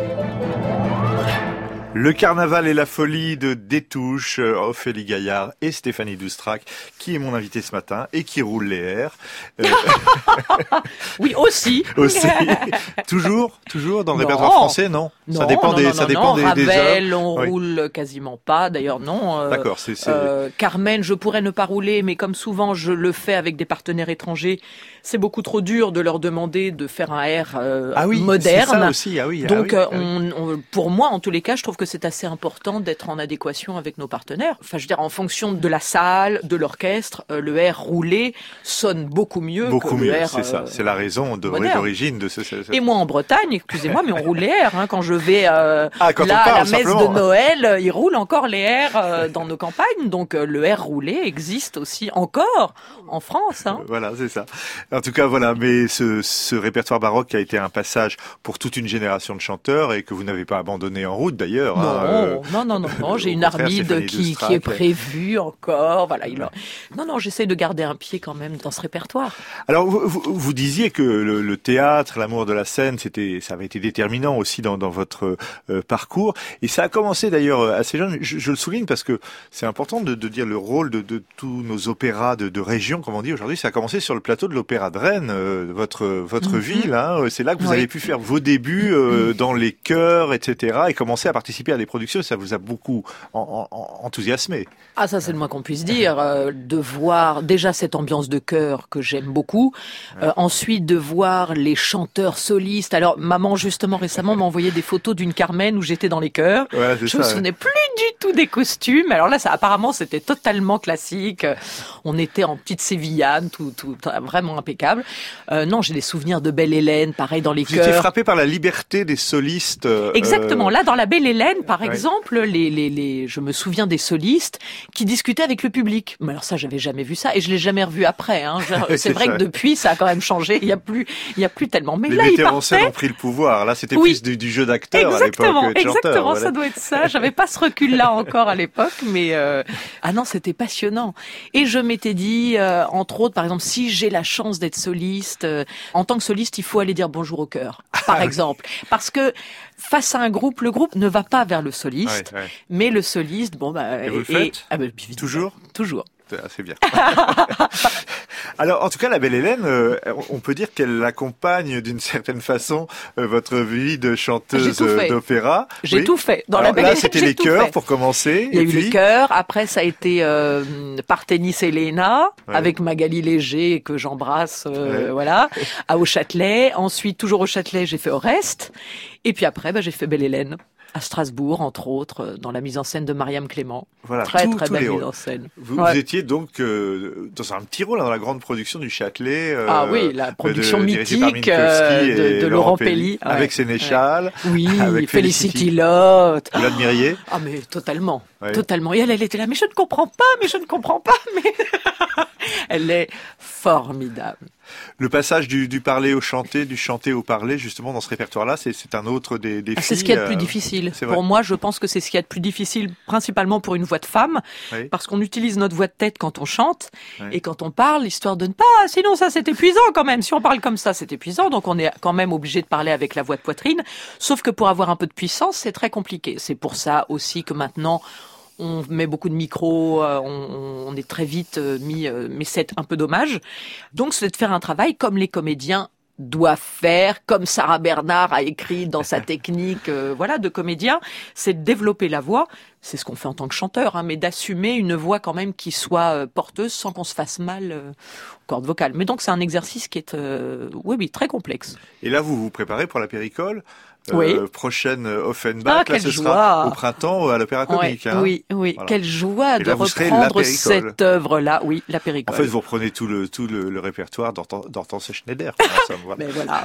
Le carnaval et la folie de Détouche, Ophélie Gaillard et Stéphanie Doustrac, qui est mon invité ce matin et qui roule les airs. Euh... oui, aussi. aussi. toujours, toujours dans le non. répertoire français, non, non Ça dépend non, des, non, ça non, dépend non. des, Ravel, des heures. on oui. roule quasiment pas. D'ailleurs, non. Euh, D'accord, c'est. c'est... Euh, Carmen, je pourrais ne pas rouler, mais comme souvent je le fais avec des partenaires étrangers, c'est beaucoup trop dur de leur demander de faire un air euh, ah oui, moderne. C'est ça aussi. Ah oui. Donc, ah oui, on, on, pour moi, en tous les cas, je trouve que c'est assez important d'être en adéquation avec nos partenaires. Enfin, je veux dire, en fonction de la salle, de l'orchestre, euh, le air roulé sonne beaucoup mieux beaucoup que mieux, le air c'est ça. Euh, c'est la raison de, d'origine de ce, ce, ce... Et moi, en Bretagne, excusez-moi, mais on roule les airs. Hein, quand je vais euh, ah, quand là on parle, à la messe simplement. de Noël, ils roulent encore les airs euh, dans nos campagnes. Donc, euh, le air roulé existe aussi encore en France. Hein. Voilà, c'est ça. En tout cas, voilà. Mais ce, ce répertoire baroque a été un passage pour toute une génération de chanteurs et que vous n'avez pas abandonné en route, d'ailleurs. Non, hein, euh, non, non, non, non. J'ai une Armide qui, qui est prévue encore. Voilà, il a... Non, non, j'essaie de garder un pied quand même dans ce répertoire. Alors, vous, vous, vous disiez que le, le théâtre, l'amour de la scène, c'était, ça avait été déterminant aussi dans, dans votre euh, parcours. Et ça a commencé d'ailleurs assez jeune. Je, je le souligne parce que c'est important de, de dire le rôle de, de tous nos opéras de, de région, comme on dit aujourd'hui. Ça a commencé sur le plateau de l'Opéra de Rennes, euh, votre votre mm-hmm. ville. Hein. C'est là que vous oui. avez pu faire vos débuts euh, mm-hmm. dans les chœurs, et cetera. Et commencer à participer participé à des productions et ça vous a beaucoup en, en, enthousiasmé. Ah, ça c'est le moins qu'on puisse dire, euh, de voir déjà cette ambiance de chœur que j'aime beaucoup, ouais. euh, ensuite de voir les chanteurs solistes. Alors maman justement récemment m'a envoyé des photos d'une Carmen où j'étais dans les chœurs. Ouais, je ça, me ouais. souvenais plus du tout des costumes. Alors là, ça apparemment c'était totalement classique. On était en petite sévillane, tout, tout vraiment impeccable. Euh, non, j'ai des souvenirs de Belle Hélène, pareil dans les vous chœurs. Vous étiez frappé par la liberté des solistes. Euh, Exactement. Là, dans la Belle Hélène, par ouais. exemple, les, les, les, je me souviens des solistes qui discutaient avec le public. Mais alors ça, j'avais jamais vu ça et je l'ai jamais revu après. Hein. Je, c'est vrai ça. que depuis, ça a quand même changé. Il y a plus, il y a plus tellement. Mais les là, metteurs il en scène ont pris le pouvoir. Là, c'était oui. plus du, du jeu d'acteur à l'époque. Exactement, exactement. Chanteur, voilà. Ça doit être ça. J'avais pas ce recul-là encore à l'époque, mais euh... ah non, c'était passionnant. Et je m'étais dit, euh, entre autres, par exemple, si j'ai la chance d'être soliste, euh, en tant que soliste, il faut aller dire bonjour au chœur, par exemple, parce que face à un groupe, le groupe ne va pas vers le soliste, ouais, ouais. mais le soliste, bon bah, et vous le et, faites ah, bah, toujours, toujours. C'est bien. Alors, en tout cas, la Belle Hélène, euh, on peut dire qu'elle accompagne d'une certaine façon euh, votre vie de chanteuse d'opéra. J'ai oui. tout fait. Dans Alors, la Belle là, Hélène, c'était les chœurs pour commencer. Il y a et eu puis... les chœurs. Après, ça a été euh, Parthenis Helena ouais. avec Magali Léger que j'embrasse, euh, ouais. voilà, à au Châtelet. Ensuite, toujours au Châtelet, j'ai fait Oreste. Et puis après, bah, j'ai fait Belle Hélène. À Strasbourg, entre autres, dans la mise en scène de Mariam Clément. Voilà, très tout, très tous belle les mise rôles. en scène. Vous, ouais. vous étiez donc euh, dans un petit rôle dans la grande production du Châtelet. Euh, ah oui, la production de, mythique euh, de, de Laurent Pelli. Ouais. Avec Sénéchal. Ouais. Oui, avec Felicity, Felicity Lotte. Vous l'admiriez? Ah mais totalement, ouais. totalement. Et elle, elle était là, mais je ne comprends pas, mais je ne comprends pas, mais... Elle est formidable. Le passage du, du parler au chanté, du chanté au parler, justement, dans ce répertoire-là, c'est, c'est un autre des défis. C'est ce qu'il y a de plus euh, difficile. Pour moi, je pense que c'est ce qu'il y a de plus difficile, principalement pour une voix de femme, oui. parce qu'on utilise notre voix de tête quand on chante, oui. et quand on parle, histoire de ne pas... Sinon, ça, c'est épuisant quand même. Si on parle comme ça, c'est épuisant. Donc, on est quand même obligé de parler avec la voix de poitrine. Sauf que pour avoir un peu de puissance, c'est très compliqué. C'est pour ça aussi que maintenant... On met beaucoup de micros, euh, on, on est très vite euh, mis, euh, mais c'est un peu dommage. Donc, c'est de faire un travail comme les comédiens doivent faire, comme Sarah Bernard a écrit dans sa technique, euh, voilà, de comédien, c'est de développer la voix. C'est ce qu'on fait en tant que chanteur, hein, mais d'assumer une voix quand même qui soit euh, porteuse sans qu'on se fasse mal euh, aux cordes vocales. Mais donc, c'est un exercice qui est, euh, oui, oui, très complexe. Et là, vous vous préparez pour la Péricole. Oui. Euh, prochaine Offenbach, ah, là, ce joie. sera au printemps à l'Opéra Comique. Ouais, hein. Oui, oui, voilà. Quelle joie et de là, reprendre cette œuvre-là. Oui, la Péricole. En fait, vous reprenez tout le tout le, le répertoire d'Hortense Schneider. Somme, voilà. Mais voilà.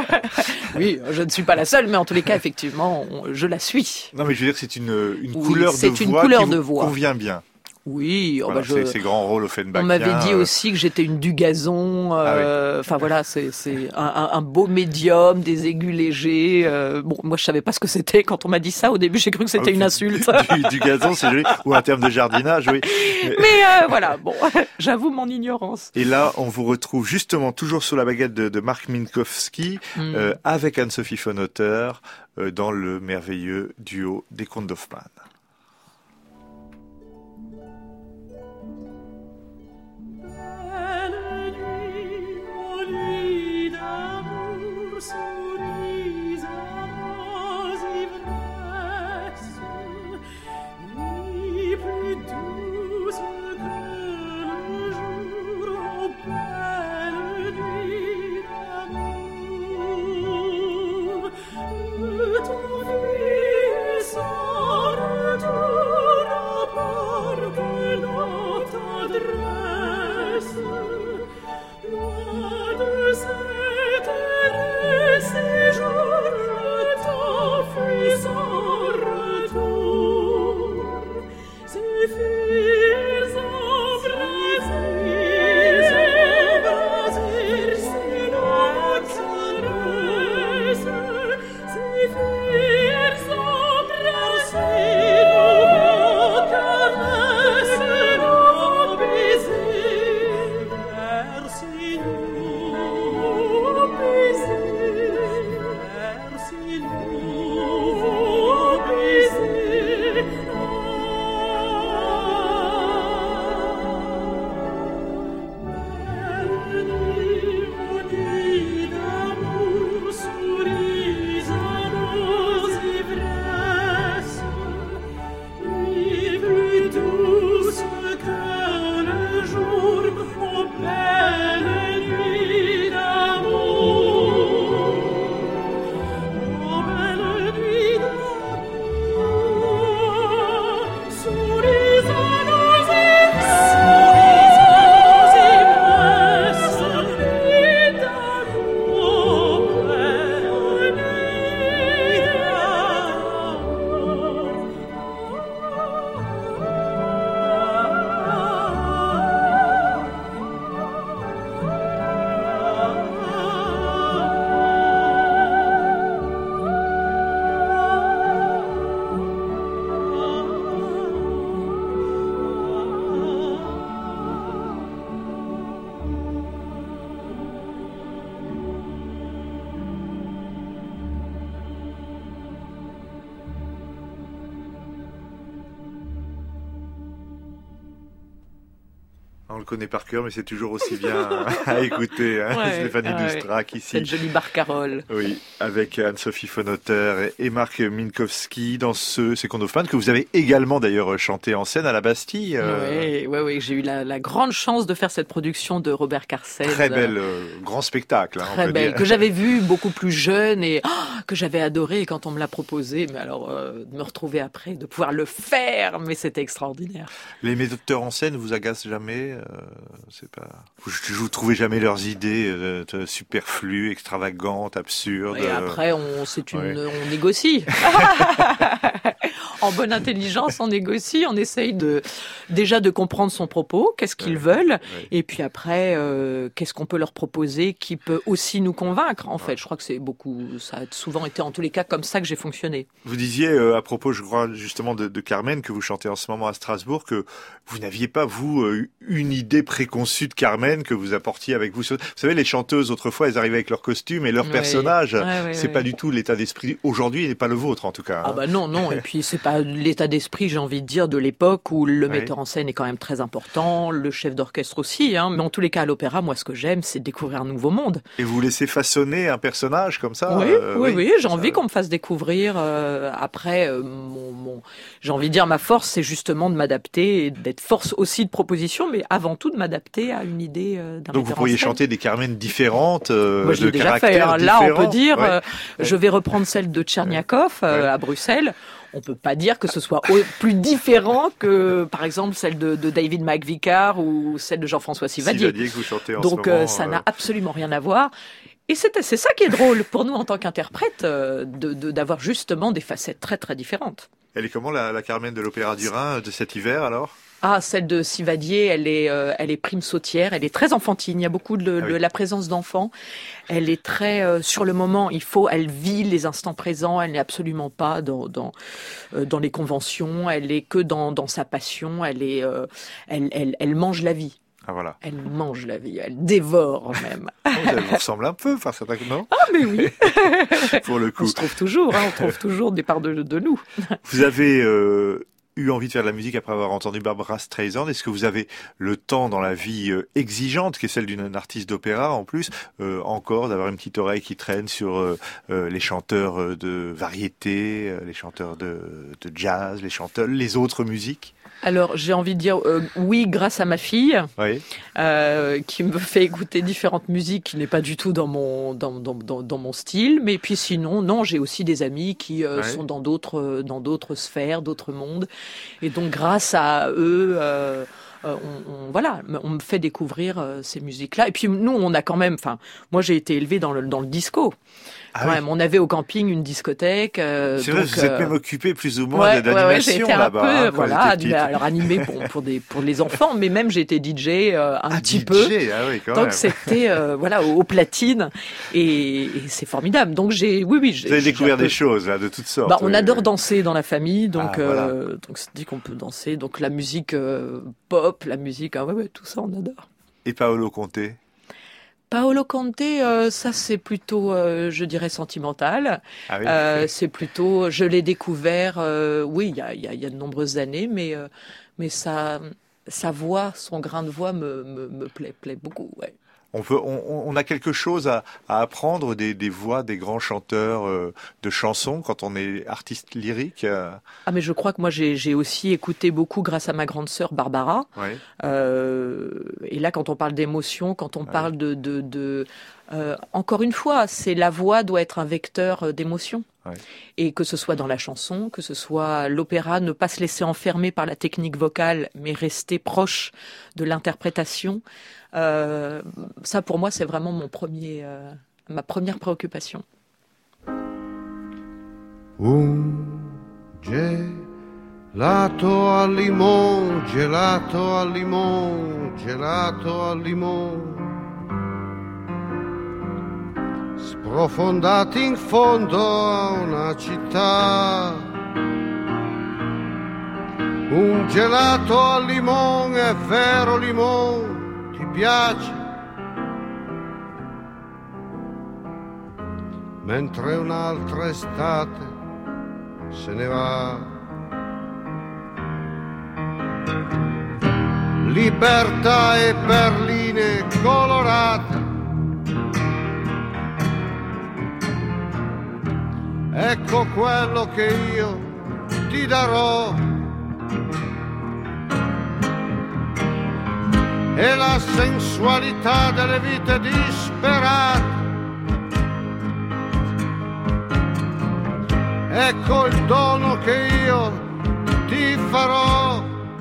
Oui, je ne suis pas la seule, mais en tous les cas, effectivement, on, je la suis. Non, mais je veux dire, c'est une une oui, couleur de une voix couleur qui de vous voix. convient bien. Oui, voilà, oh bah je... c'est ces grands rôles Offenbachiens. On m'avait dit euh... aussi que j'étais une Dugazon. Euh, ah oui. Enfin voilà, c'est c'est un, un, un beau médium, des aigus légers. Euh, bon, moi je savais pas ce que c'était quand on m'a dit ça. Au début, j'ai cru que c'était ah, une insulte. Du, du gazon, c'est joli, ou un terme de jardinage, oui. Mais, Mais euh, voilà, bon, j'avoue mon ignorance. Et là, on vous retrouve justement toujours sous la baguette de, de Marc Minkowski, mm. euh, avec Anne-Sophie von Otter, euh, dans le merveilleux duo des Contes d'Hoffmann. Cette on le connaît par cœur, mais c'est toujours aussi bien à écouter. Hein, ouais, Stéphanie ouais, Doustrac ici. Cette jolie barcarolle. Oui, avec Anne-Sophie Fonotter et Marc Minkowski dans ce Second Hofmann, que vous avez également d'ailleurs chanté en scène à la Bastille. Oui, oui, oui. J'ai eu la, la grande chance de faire cette production de Robert Carcel. Très belle, euh, grand spectacle. Hein, très on peut belle, dire. que j'avais vu beaucoup plus jeune et oh, que j'avais adoré quand on me l'a proposé. Mais alors, euh, de me retrouver après, de pouvoir le faire, mais c'était extraordinaire. Les metteurs en scène vous agacent jamais euh, c'est pas... Vous, vous trouvez jamais leurs idées euh, superflues, extravagantes, absurdes. Et après, on, c'est une, ouais. on négocie. En bonne intelligence, on négocie, on essaye de déjà de comprendre son propos, qu'est-ce qu'ils ouais, veulent, ouais. Et puis après, euh, qu'est-ce qu'on peut leur proposer qui peut aussi nous convaincre. En ouais. fait, je crois que c'est beaucoup, ça a souvent été en tous les cas comme ça que j'ai fonctionné. Vous disiez euh, à propos, je crois justement de, de Carmen que vous chantez en ce moment à Strasbourg, que vous n'aviez pas vous euh, une idée préconçue de Carmen que vous apportiez avec vous. Vous savez, les chanteuses autrefois, elles arrivaient avec leur costume et leur ouais. personnage. Ouais, ouais, c'est ouais. pas du tout l'état d'esprit aujourd'hui, et pas le vôtre en tout cas. Ah hein. bah non, non. Et puis c'est pas l'état d'esprit, j'ai envie de dire, de l'époque où le oui. metteur en scène est quand même très important, le chef d'orchestre aussi. Hein. Mais en tous les cas, à l'opéra, moi, ce que j'aime, c'est découvrir un nouveau monde. Et vous laissez façonner un personnage comme ça? Oui, euh, oui, oui. J'ai ça... envie qu'on me fasse découvrir. Euh, après, euh, mon, mon, j'ai envie de dire, ma force, c'est justement de m'adapter et d'être force aussi de proposition, mais avant tout de m'adapter à une idée euh, d'un metteur en scène. Donc vous pourriez chanter des Carmen différentes, euh, moi, je de l'ai déjà fait. caractères Là, différents. on peut dire, ouais. euh, je vais reprendre celle de Tcherniakov euh, ouais. à Bruxelles. On peut pas dire que ce soit plus différent que, par exemple, celle de, de David McVicar ou celle de Jean-François Sivadier. Sivadier que vous chantez en Donc ce moment, euh, ça euh... n'a absolument rien à voir. Et c'est, c'est ça qui est drôle pour nous en tant qu'interprètes, euh, de, de, d'avoir justement des facettes très très différentes. Elle est comment la, la Carmen de l'Opéra du Rhin de cet hiver alors ? Ah, celle de Sivadier, elle est, euh, elle est prime sautière, elle est très enfantine. Il y a beaucoup de, ah oui. de la présence d'enfants. Elle est très euh, sur le moment. Il faut, elle vit les instants présents. Elle n'est absolument pas dans dans euh, dans les conventions. Elle est que dans dans sa passion. Elle est, euh, elle elle elle mange la vie. Ah voilà. Elle mange la vie, elle dévore même. Elle vous ressemble un peu, enfin certains non ? Ah mais oui. Pour le coup. On se trouve toujours, hein, on trouve toujours des parts de de nous. Vous avez euh... eu envie de faire de la musique après avoir entendu Barbra Streisand. Est-ce que vous avez le temps dans la vie euh, exigeante, qui est celle d'une artiste d'opéra en plus, euh, encore d'avoir une petite oreille qui traîne sur euh, euh, les chanteurs de variété, euh, les chanteurs de, de jazz, les chanteurs, les autres musiques ? Alors, j'ai envie de dire euh, oui, grâce à ma fille, oui. euh, qui me fait écouter différentes musiques, qui n'est pas du tout dans mon dans dans dans, dans mon style. Mais puis sinon, non, j'ai aussi des amis qui euh, oui. sont dans d'autres dans d'autres sphères, d'autres mondes, et donc grâce à eux. Euh, Euh, on, on, voilà, on me fait découvrir euh, ces musiques-là. Et puis nous, on a quand même, enfin, moi j'ai été élevée dans le dans le disco. Ah quand oui. même, on avait au camping une discothèque. Euh, c'est donc, vrai, vous êtes euh, même occupé plus ou moins ouais, d'animation ouais, ouais, j'ai été un là-bas. Peu, hein, voilà, alors animé pour pour des pour les enfants, mais même j'ai été D J euh, un ah, petit D J, peu. Ah oui, quand donc même. c'était euh, voilà aux platines et, et c'est formidable. Donc j'ai, oui oui, j'ai, vous avez j'ai découvert peu... des choses là de toutes sortes. Bah, on oui, adore oui. danser dans la famille, donc ah, voilà. euh, donc c'est dit qu'on peut danser. Donc la musique euh, pop, la musique, ah ouais ouais, tout ça on adore. Et Paolo Conte? Paolo Conte, euh, ça c'est plutôt, euh, je dirais, sentimental. Ah oui, euh, oui. C'est plutôt, je l'ai découvert, euh, oui, il y a, y, a, y a de nombreuses années, mais euh, mais ça, sa voix, son grain de voix me me, me plaît plaît beaucoup, ouais. On peut, on, on a quelque chose à, à apprendre des, des voix des grands chanteurs euh, de chansons quand on est artiste lyrique. Euh... Ah mais je crois que moi j'ai, j'ai aussi écouté beaucoup grâce à ma grande sœur Barbara. Oui. Euh, et là quand on parle d'émotion, quand on oui. parle de, de, de euh, encore une fois, c'est la voix doit être un vecteur d'émotion. Oui. Et que ce soit dans la chanson, que ce soit l'opéra, ne pas se laisser enfermer par la technique vocale, mais rester proche de l'interprétation. Euh, ça, pour moi, c'est vraiment mon premier, euh, ma première préoccupation. Un gelato al limone, gelato al limone, gelato al limone. Sprofondati in fondo a una città. Un gelato al limone, è vero limone. Ti piace, mentre un'altra estate se ne va. libertà e perline colorate. Ecco quello che io ti darò. E la sensualità delle vite disperate. Ecco il dono che io ti farò.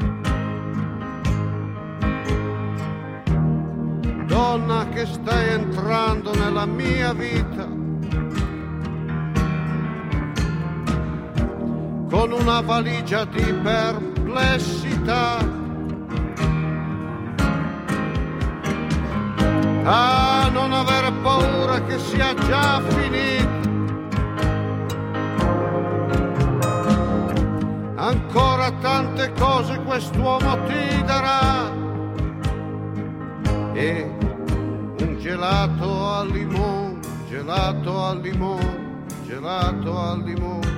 Donna che stai entrando nella mia vita con una valigia di perplessità. Ah, non avere paura che sia già finita. Ancora tante cose quest'uomo ti darà. E un gelato al limone, gelato al limone, gelato al limone.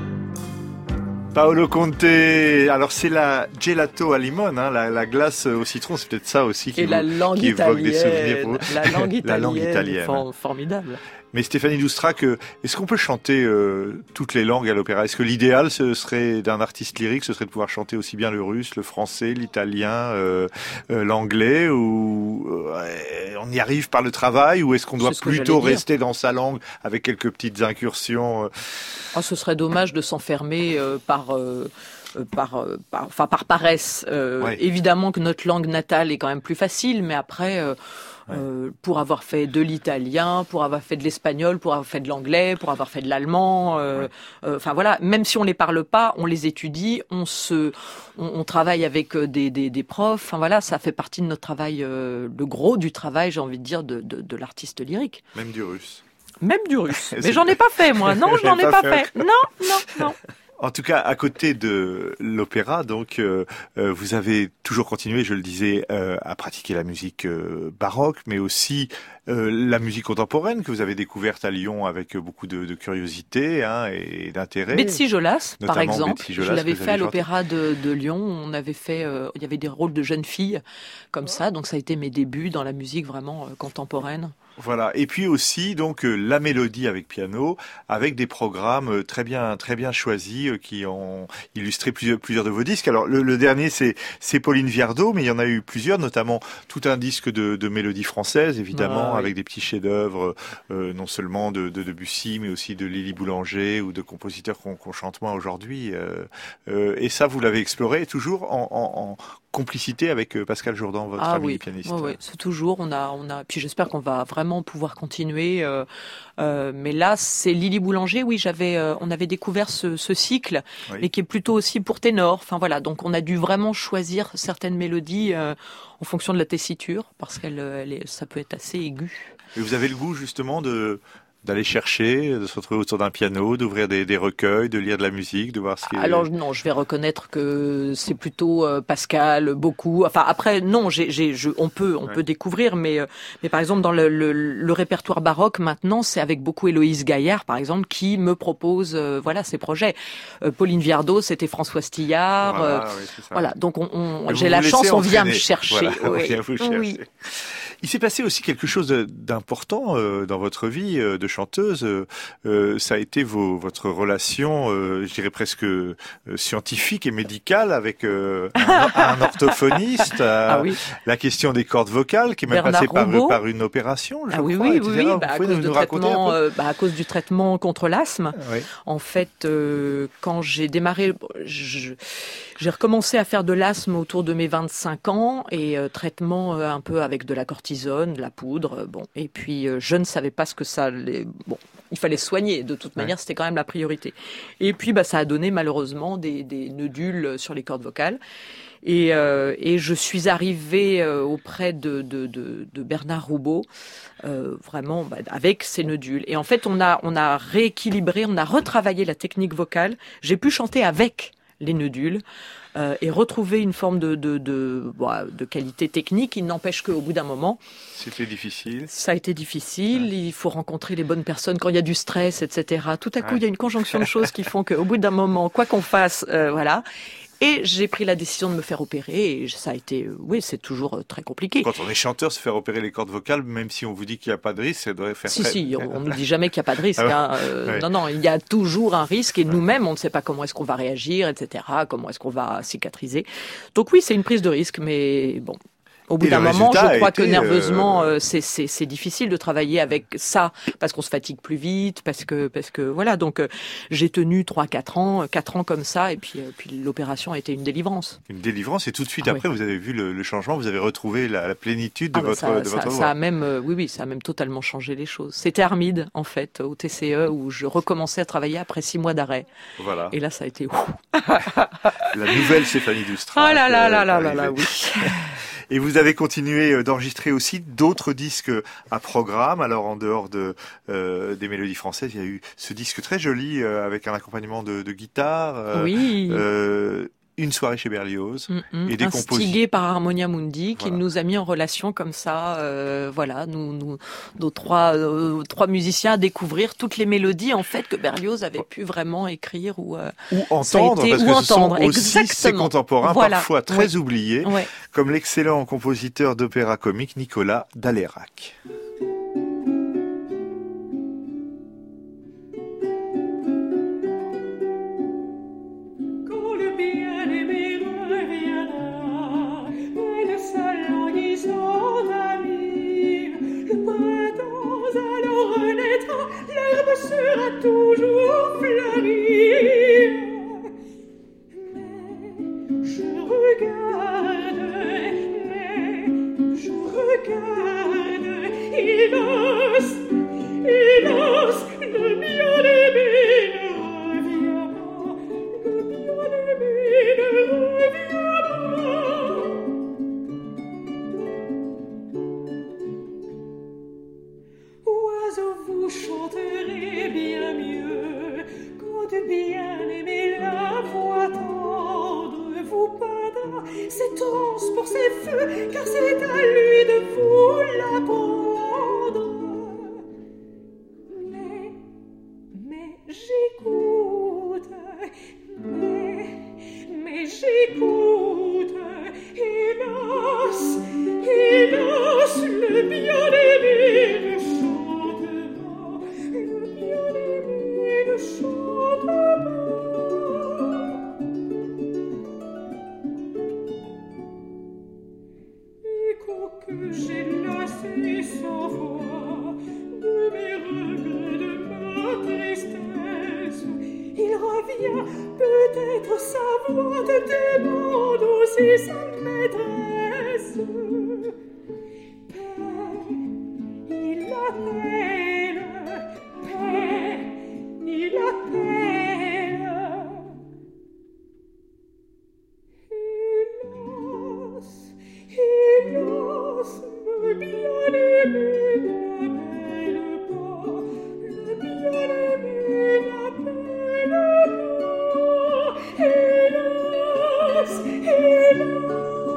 Paolo Conte, alors c'est la gelato à limone, hein, la, la glace au citron, c'est peut-être ça aussi qui, Et vous, la langue qui évoque des souvenirs. italienne, la langue italienne, la langue italienne. for- formidable. Mais Stéphanie Doustrac, euh, est-ce qu'on peut chanter euh, toutes les langues à l'opéra? Est-ce que l'idéal, ce serait d'un artiste lyrique, ce serait de pouvoir chanter aussi bien le russe, le français, l'italien, euh, euh, l'anglais, ou euh, on y arrive par le travail, ou est-ce qu'on doit C'est ce que plutôt j'allais dire. rester dans sa langue avec quelques petites incursions euh... Oh, ce serait dommage de s'enfermer euh, par... Euh, euh, Par, euh, par, enfin, par paresse. Euh, Ouais. Évidemment que notre langue natale est quand même plus facile, mais après, euh, Ouais. euh, pour avoir fait de l'italien, pour avoir fait de l'espagnol, pour avoir fait de l'anglais, pour avoir fait de l'allemand, euh, Ouais. euh, enfin voilà, même si on les parle pas, on les étudie, on se, on, on travaille avec euh, des, des, des profs. Enfin voilà, ça fait partie de notre travail, euh, le gros du travail, j'ai envie de dire, de, de, de l'artiste lyrique. même du russe? Même du russe. C'est Mais j'en ai pas fait, moi. Non, je n'en ai pas fait. Non, non, non. En tout cas, à côté de l'opéra, donc, euh, euh, vous avez toujours continué, je le disais, euh, à pratiquer la musique euh, baroque, mais aussi euh, la musique contemporaine que vous avez découverte à Lyon avec beaucoup de, de curiosité hein, et d'intérêt. Betsy Jolas, par Notamment exemple. Betsy Jolas je l'avais que vous fait à avez l'Opéra de, de Lyon. On avait fait, euh, il y avait des rôles de jeunes filles comme ça, donc ça a été mes débuts dans la musique vraiment euh, contemporaine. Voilà. Et puis aussi donc euh, la mélodie avec piano, avec des programmes euh, très bien très bien choisis euh, qui ont illustré plusieurs plusieurs de vos disques. Alors le, le dernier c'est c'est Pauline Viardot, mais il y en a eu plusieurs, notamment tout un disque de, de mélodies françaises évidemment, Ah, oui. avec des petits chefs-d'œuvre euh, non seulement de, de Debussy, mais aussi de Lily Boulanger ou de compositeurs qu'on qu'on chante moins aujourd'hui. Euh, euh, et ça vous l'avez exploré toujours en, en, en complicité avec euh, Pascal Jourdan, votre Ah ami oui, pianiste. ouais, ouais, c'est toujours. On a, on a. Puis j'espère qu'on va vraiment pouvoir continuer. Euh, euh, mais là, c'est Lily Boulanger. Oui, j'avais, euh, on avait découvert ce, ce cycle, Oui. mais qui est plutôt aussi pour ténor. Enfin voilà, donc on a dû vraiment choisir certaines mélodies euh, en fonction de la tessiture, parce qu'elle, elle est, ça peut être assez aigu. Et vous avez le goût justement de d'aller chercher, de se retrouver autour d'un piano, d'ouvrir des, des recueils, de lire de la musique, de voir ce qui est... Alors non, je vais reconnaître que c'est plutôt euh, Pascal, beaucoup. Enfin après, non, j'ai, j'ai, je, on peut, on Ouais. peut découvrir, mais, euh, mais par exemple dans le, le, le répertoire baroque maintenant, c'est avec beaucoup Héloïse Gaillard, par exemple, qui me propose, euh, voilà, ses projets. Euh, Pauline Viardot, c'était François Stillard. Voilà, euh, oui, c'est ça. voilà, donc on, on- Et j'ai vous la vous chance, laissez on vient me entraîner. chercher. Voilà, on oui. vient vous chercher. Oui. Il s'est passé aussi quelque chose de- d'important euh, dans votre vie euh, de chanteuse. Euh, euh, ça a été vos, votre relation, euh, je dirais presque euh, scientifique et médicale avec euh, un, un orthophoniste. euh, Ah oui. La question des cordes vocales qui est même Bernard passée par, Roubaud. par une opération. Je Ah oui, crois, oui, et oui, cetera. oui, Vous bah, à pouvez cause nous, de nous raconter un traitement, peu euh, bah, à cause du traitement contre l'asthme. Oui. En fait, euh, quand j'ai démarré, je- j'ai recommencé à faire de l'asthme autour de mes vingt-cinq ans et euh, traitement euh, un peu avec de la cortisone, de la poudre, euh, bon. Et puis euh, je ne savais pas ce que ça allait. Bon, il fallait soigner. De toute Ouais. manière, c'était quand même la priorité. Et puis, bah, ça a donné malheureusement des, des nodules sur les cordes vocales. Et, euh, et je suis arrivée euh, auprès de, de, de, de Bernard Roubaud, euh, vraiment bah, avec ces nodules. Et en fait, on a, on a rééquilibré, on a retravaillé la technique vocale. J'ai pu chanter avec les nodules euh, et retrouver une forme de, de, de, bah, de qualité technique. Il n'empêche qu'au bout d'un moment, C'était difficile. ça a été difficile. Ouais. Il faut rencontrer les bonnes personnes quand il y a du stress, et cetera. Tout à coup, ouais. il y a une conjonction de choses qui font qu'au bout d'un moment, quoi qu'on fasse, euh, voilà. Et j'ai pris la décision de me faire opérer et ça a été, oui, c'est toujours très compliqué. Quand on est chanteur, se faire opérer les cordes vocales, même si on vous dit qu'il n'y a pas de risque, ça devrait faire Si, très... si, on ne nous dit jamais qu'il n'y a pas de risque. Ah hein. euh, ouais. Non, non, il y a toujours un risque et nous-mêmes, on ne sait pas comment est-ce qu'on va réagir, et cetera, comment est-ce qu'on va cicatriser. Donc oui, c'est une prise de risque, mais bon... Au bout Et d'un le moment, résultat je crois a que été, nerveusement, euh, euh, c'est, c'est, c'est difficile de travailler avec ça parce qu'on se fatigue plus vite, parce que, parce que voilà. Donc, euh, j'ai tenu trois, quatre ans, quatre ans comme ça, et puis, euh, puis l'opération a été une délivrance. Une délivrance, et tout de suite Ah, après, oui. vous avez vu le, le changement, vous avez retrouvé la, la plénitude de Ah, bah, votre, ça, de ça, votre ça voix. a même, euh, oui, oui, ça a même totalement changé les choses. C'était Armide, en fait, au T C E, où je recommençais à travailler après six mois d'arrêt. Voilà. Et là, ça a été. La nouvelle Stéphanie Doustrac. Oh là là là euh, là là là, arrivée. oui. Et vous avez continué d'enregistrer aussi d'autres disques à programme. Alors en dehors de euh, des mélodies françaises, il y a eu ce disque très joli euh, avec un accompagnement de, de guitare. Euh, Oui. Euh, une soirée chez Berlioz Mm-mm. et des compositions. Instigé par Harmonia Mundi, qui Voilà. nous a mis en relation comme ça, euh, voilà, nous, nous, nos trois, euh, trois musiciens à découvrir toutes les mélodies en fait que Berlioz avait pu vraiment écrire ou euh, Ou ça a entendre, été- parce ou que ce entendre, sont aussi ses exactement. contemporains, Voilà. parfois très Oui. oubliés, ouais. comme l'excellent compositeur d'opéra comique Nicolas Dalérac. Quand le bien-aimé reviendra, et le s'alanguissant d'amis, le printemps alors renaîtra, l'herbe sera toujours fleurie. Mais je regarde, mais je regarde, hélas, hélas, le bien-aimé ne revient pas. Le bien-aimé ne revient pas. Oiseaux, vous chanterez bien mieux quand de bien-aimé la voix tendre vous peindra ses transes pour ses feux, car c'est à lui de vous l'apprendre. Mais, mais j'écoute, mais, mais j'écoute, hélas, hélas, le bien-aimé ne chante pas, le bien-aimé ne chante pas. Écho que j'ai lassé sans voix de mes regrets, de ma tristesse, il revient, peut-être sa voix te demande aussi sa maîtresse. Paix, il appelle, paix, il appelle. Hélas, hélas, le bien-aimé n'appelle pas, le bien-aimé n'appelle pas. Hélas, hélas.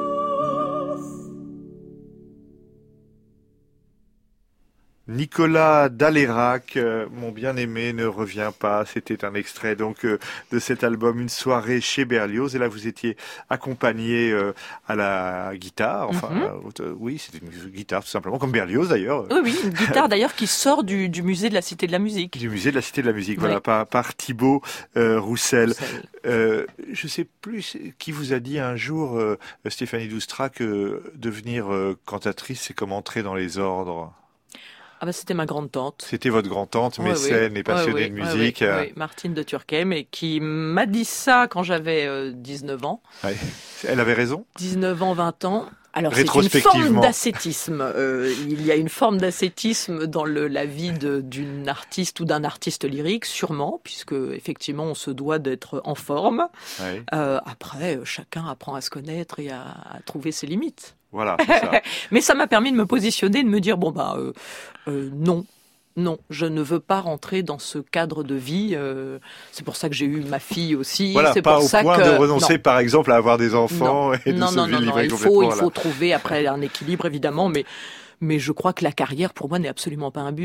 Nicolas Dalérac, euh, mon bien-aimé ne revient pas. C'était un extrait donc euh, de cet album Une soirée chez Berlioz. Et là, vous étiez accompagné euh, à la guitare. Enfin, Mm-hmm. euh, oui, c'était une guitare tout simplement, comme Berlioz d'ailleurs. Oui, oui, une guitare d'ailleurs qui sort du, du musée de la Cité de la Musique. Du musée de la Cité de la Musique, Oui. voilà, par, par Thibaut euh, Roussel. Roussel. Euh, je sais plus qui vous a dit un jour, euh, Stéphanie Doustrac, que devenir euh, cantatrice, c'est comme entrer dans les ordres. Ah bah c'était ma grande-tante. C'était votre grand-tante, Ouais, mécène oui. et passionnée Ouais, de oui, musique. ouais, euh, oui, oui. Martine de Turckheim, et qui m'a dit ça quand j'avais euh, dix-neuf ans. ouais. Elle avait raison. dix-neuf ans, vingt ans. Alors c'est une Rétrospectivement. forme d'ascétisme. Euh, il y a une forme d'ascétisme dans le, la vie de- d'une artiste ou d'un artiste lyrique, sûrement, puisque effectivement on se doit d'être en forme. Ouais. Euh, après, chacun apprend à se connaître et à, à trouver ses limites. Voilà, c'est ça. Mais ça m'a permis de me positionner, de me dire bon bah euh, euh, non. Non, je ne veux pas rentrer dans ce cadre de vie. euh, c'est pour ça que j'ai eu ma fille aussi. Voilà, c'est pas pour au ça point que de renoncer, non. par exemple, à avoir des enfants Non, et de non, se non, non, non, livrer il faut, complètement il à la- faut trouver après un équilibre évidemment, mais mais je crois que la carrière pour moi n'est absolument pas un but.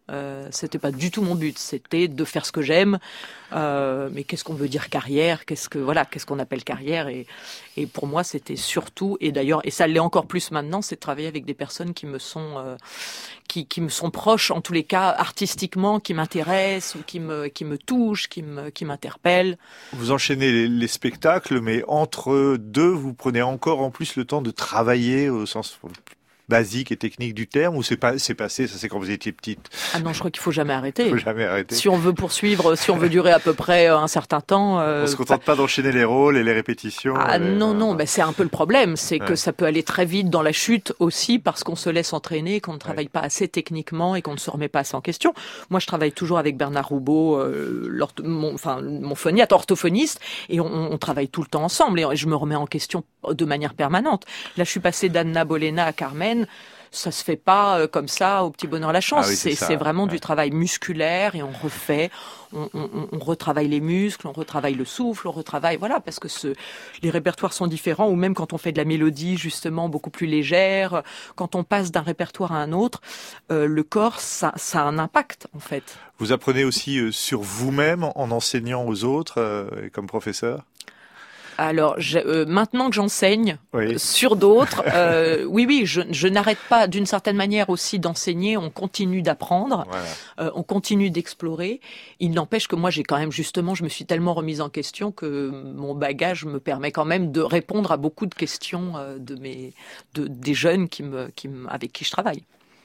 Euh, c'était pas du tout mon but. C'était de faire ce que j'aime. Euh, mais qu'est-ce qu'on veut dire carrière ? Qu'est-ce que voilà, qu'est-ce qu'on appelle carrière ? Et, et pour moi, c'était surtout, et d'ailleurs, et ça l'est encore plus maintenant, c'est de travailler avec des personnes qui me sont, euh, qui, qui me sont proches, en tous les cas, artistiquement, qui m'intéressent ou qui me, qui me touchent, qui me, qui m'interpellent. Vous enchaînez les, les spectacles, mais entre deux, vous prenez encore en plus le temps de travailler au sens basique et technique du terme, ou c'est pas, c'est passé, ça c'est quand vous étiez petite? Ah non, je crois qu'il faut jamais arrêter. Il faut jamais arrêter. Si on veut poursuivre, si on veut durer à peu près un certain temps. Euh, on se contente pas d'enchaîner les rôles et les répétitions. Ah et... non, non, ben c'est un peu le problème, c'est ouais. que ça peut aller très vite dans la chute aussi parce qu'on se laisse entraîner, qu'on ne travaille ouais. pas assez techniquement et qu'on ne se remet pas assez en question. Moi, je travaille toujours avec Bernard Roubaud, euh, mon, enfin mon phoniatre, orthophoniste, et on, on travaille tout le temps ensemble et je me remets en question de manière permanente. Là, je suis passée d'Anna Bolena à Carmen. Ça se fait pas euh, comme ça au petit bonheur la chance. Ah oui, c'est, c'est, c'est vraiment ouais. du travail musculaire et on refait, on, on, on retravaille les muscles, on retravaille le souffle, on retravaille, voilà, parce que ce, les répertoires sont différents. Ou même quand on fait de la mélodie justement beaucoup plus légère, quand on passe d'un répertoire à un autre, euh, le corps, ça, ça a un impact en fait. Vous apprenez aussi euh, sur vous-même en enseignant aux autres euh, comme professeur? Alors, je, euh, maintenant que j'enseigne oui. sur d'autres, euh, oui, oui, je, je n'arrête pas d'une certaine manière aussi d'enseigner. On continue d'apprendre, voilà. euh, on continue d'explorer. Il n'empêche que moi, j'ai quand même justement, je me suis tellement remise en question que mon bagage me permet quand même de répondre à beaucoup de questions euh, de mes, de, des jeunes qui me, qui me, avec qui je travaille.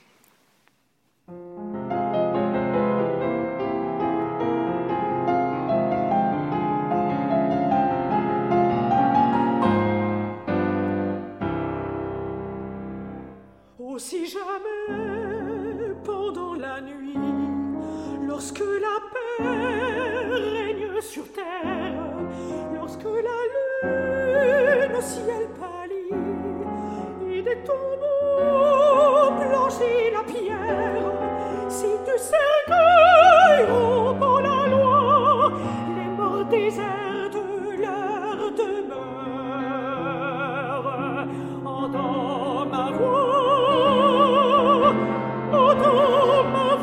Si jamais, pendant la nuit, lorsque la paix règne sur terre, lorsque la lune au ciel pâlit, et des tombeaux blanchit la pierre, si tu cercueilles au pont la loi, les morts désertent leur demeure, entends ma voix. Entends ma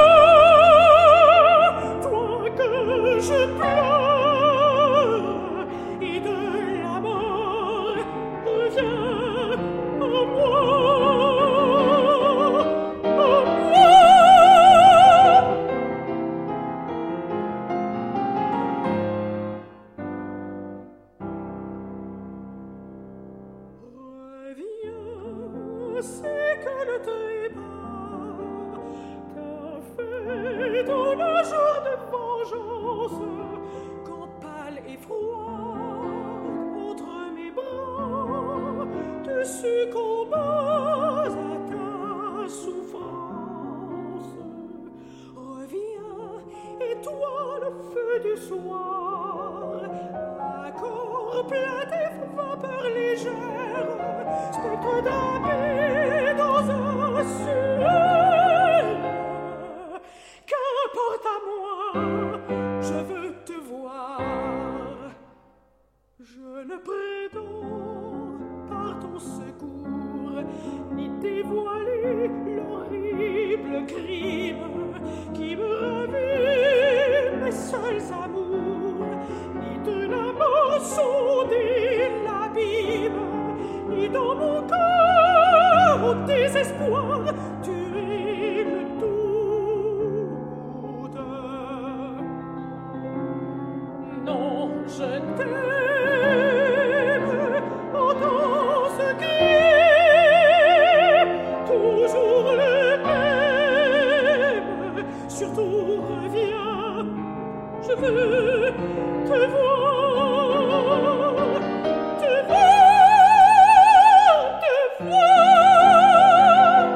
voix, toi que je pleure, et de la mort reviens en moi, en moi. Reviens, c'est que le trépas dans le jour de vengeance, quand pâle et froid contre mes bras, tu succombas à ta souffrance. Reviens, et toi le feu du soir, accord plein des vapeurs légères, spectre d'âme dans un suaire. Qu'importe à moi, je veux te voir. Je ne prétends par ton secours ni dévoiler l'horrible crime qui me ravit mes seuls amours, ni de la mort sonder l'abîme, ni dans mon corps au désespoir tuer le doute. Non, je t'aime, entends ce cri, toujours le même, surtout reviens, je veux te voir, te voir, te voir.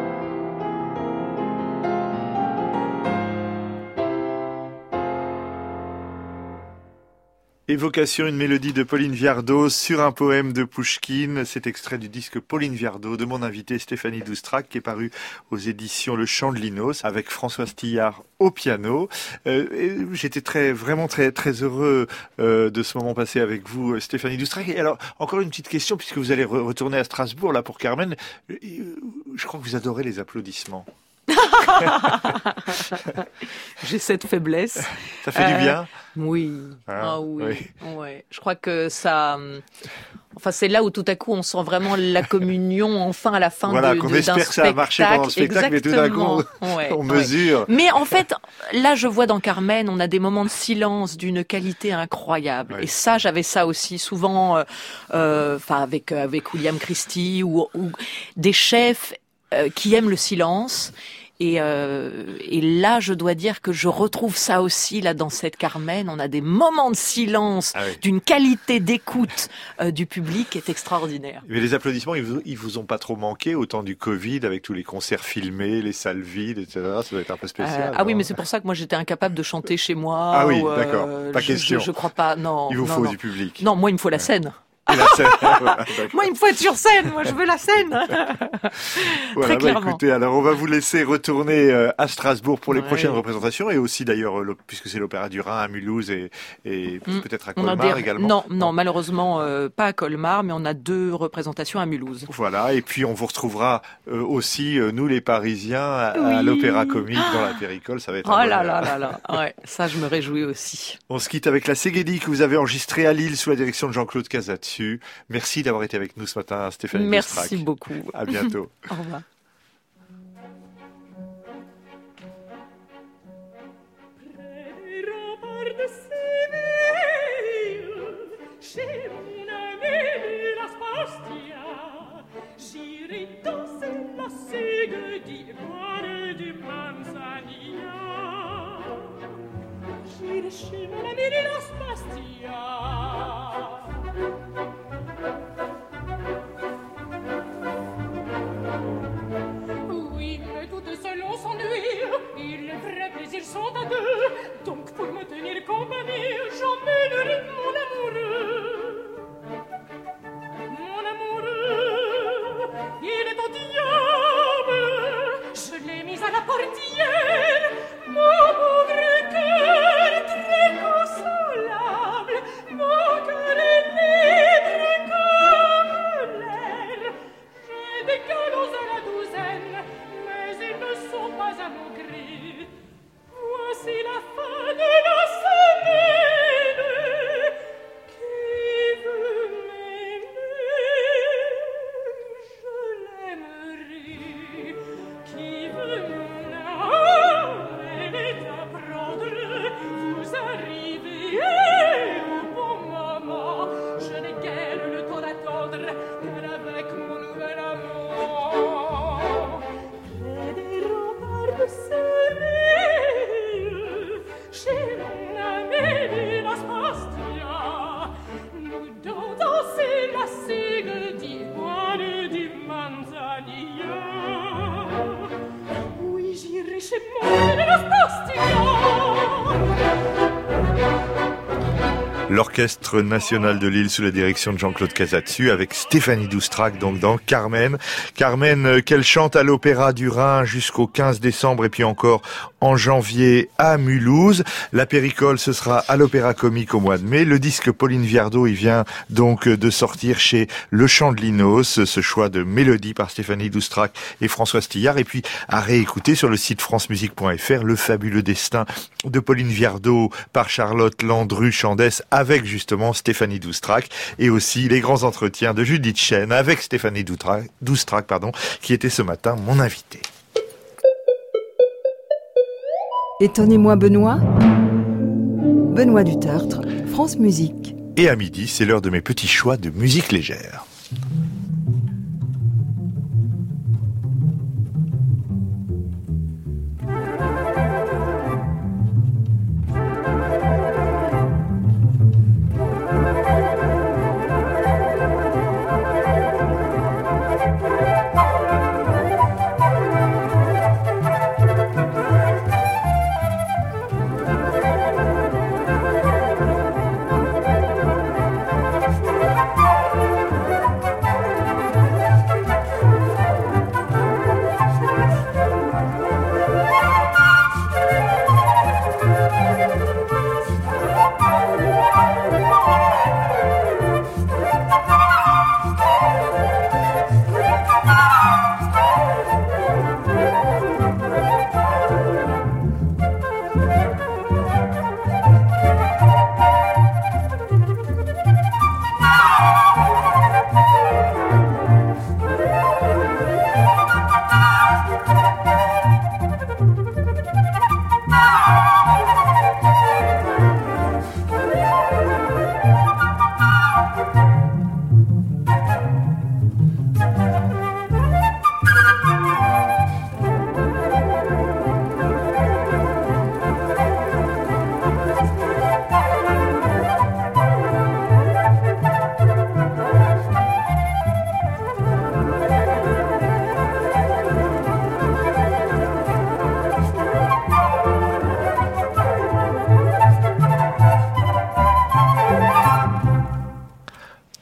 Évocation, une mélodie de Pauline Viardot sur un poème de Pouchkine. C'est extrait du disque Pauline Viardot de mon invité Stéphanie Doustrac qui est paru aux éditions Le Chant de Linos avec Françoise Tillard au piano. Euh, et j'étais très, vraiment très, très heureux euh, de ce moment passé avec vous, Stéphanie Doustrac. Et alors, encore une petite question puisque vous allez re- retourner à Strasbourg là pour Carmen. Je crois que vous adorez les applaudissements. J'ai cette faiblesse. Ça fait euh, du bien. Oui. Hein, ah oui. oui. Ouais. Je crois que ça. Enfin, c'est là où tout à coup on sent vraiment la communion enfin à la fin voilà, de, qu'on de, espère d'un que ça a marché pendant le spectacle, exactement. mais tout d'un coup ouais, on ouais. mesure. Mais en fait, là je vois dans Carmen, on a des moments de silence d'une qualité incroyable. Ouais. Et ça, j'avais ça aussi souvent, enfin euh, euh, avec avec William Christie ou, ou des chefs euh, qui aiment le silence. Et, euh, et là, je dois dire que je retrouve ça aussi là dans cette Carmen. On a des moments de silence, ah oui. d'une qualité d'écoute euh, du public qui est extraordinaire. Mais les applaudissements, ils vous, ils vous ont pas trop manqué au temps du Covid, avec tous les concerts filmés, les salles vides, et cetera. Ça doit être un peu spécial. Euh, ah oui, mais c'est pour ça que moi j'étais incapable de chanter chez moi. Ah oui, ou, euh, d'accord. Pas je, question. Je, je crois pas. Non. Il vous non, faut non. du public. Non, moi il me faut la scène. La scène. Voilà, moi, il me faut être sur scène. Moi, je veux la scène. Voilà, Très clairement. bah, écoutez, alors on va vous laisser retourner euh, à Strasbourg pour les ouais. prochaines représentations et aussi d'ailleurs, euh, puisque c'est l'Opéra du Rhin à Mulhouse et, et mmh. peut-être à Colmar des... également. Non, non, non. malheureusement euh, pas à Colmar, mais on a deux représentations à Mulhouse. Voilà, et puis on vous retrouvera euh, aussi, euh, nous les Parisiens, à, oui. à l'Opéra Comique dans la Péricole. Ça va être oh un là bonheur. là là là. Ouais, ça, je me réjouis aussi. On se quitte avec la Szegedi que vous avez enregistrée à Lille sous la direction de Jean-Claude Casatsu. Merci d'avoir été avec nous ce matin, Stéphanie Merci Doustrac. beaucoup. À bientôt. Au revoir. Chez mon ami de la Spastia. Oui, mais tout seul on s'ennuie, et les vrais plaisirs sont à deux. Donc pour me tenir compagnie, j'emmènerai mon amoureux. Mon amoureux, il est au diable. Je l'ai mis à la portière, mon pauvre cœur très consolable. Mon cœur est libre comme l'air. J'ai des galons à la douzaine, mais ils ne sont pas à mon gré. Voici la fin de la semaine. Qui veut m'aimer, je l'aimerai. Qui veut mon âme, elle est à prendre. Vous arrivez au bon moment. Je n'ai guère le temps d'attendre, car avec mon nouvel amour, près des remparts de Séville, chez mon ami la Spastia, nous devons danser la Szegedi du Manzanilla. Oui, j'irai chez mon ami la Spastia. L'Orchestre National de Lille sous la direction de Jean-Claude Casatsu avec Stéphanie Doustrac donc dans Carmen. Carmen qu'elle chante à l'Opéra du Rhin jusqu'au quinze décembre et puis encore en janvier à Mulhouse. La Péricole, ce sera à l'Opéra Comique au mois de mai. Le disque Pauline Viardot, il vient donc de sortir chez Le Chant de Linos, ce choix de mélodie par Stéphanie Doustrac et François Stillard. Et puis à réécouter sur le site francemusique point f r Le fabuleux destin de Pauline Viardot par Charlotte Landru-Chandès avec justement Stéphanie Doustrac et aussi les grands entretiens de Judith Chen avec Stéphanie Doustrac, Doustrac pardon, qui était ce matin mon invitée. Étonnez-moi Benoît, Benoît du Tertre, France Musique. Et à midi, c'est l'heure de mes petits choix de musique légère.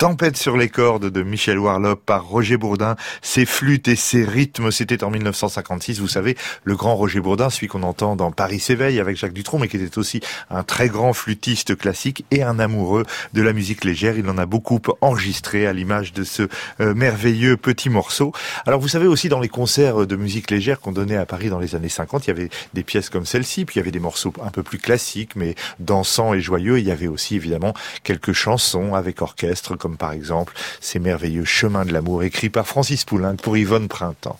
Tempête sur les cordes de Michel Warlop par Roger Bourdin, ses flûtes et ses rythmes, c'était en mille neuf cent cinquante-six, vous savez, le grand Roger Bourdin, celui qu'on entend dans Paris s'éveille avec Jacques Dutronc, mais qui était aussi un très grand flûtiste classique et un amoureux de la musique légère. Il en a beaucoup enregistré à l'image de ce euh, merveilleux petit morceau. Alors vous savez aussi dans les concerts de musique légère qu'on donnait à Paris dans les années cinquante, il y avait des pièces comme celle-ci, puis il y avait des morceaux un peu plus classiques, mais dansants et joyeux. Il y avait aussi évidemment quelques chansons avec orchestre, comme par exemple ces merveilleux Chemins de l'amour écrits par Francis Poulenc pour Yvonne Printemps.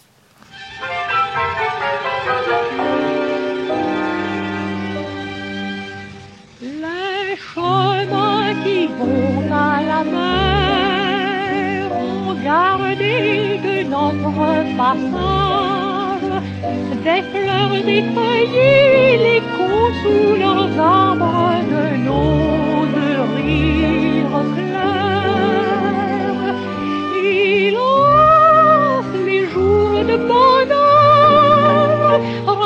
Les chemins qui vont à la mer ont gardé de notre passage des fleurs écueillies, l'écho sous leurs arbres de nos de rires clairs. Il lance les jours de bonheur,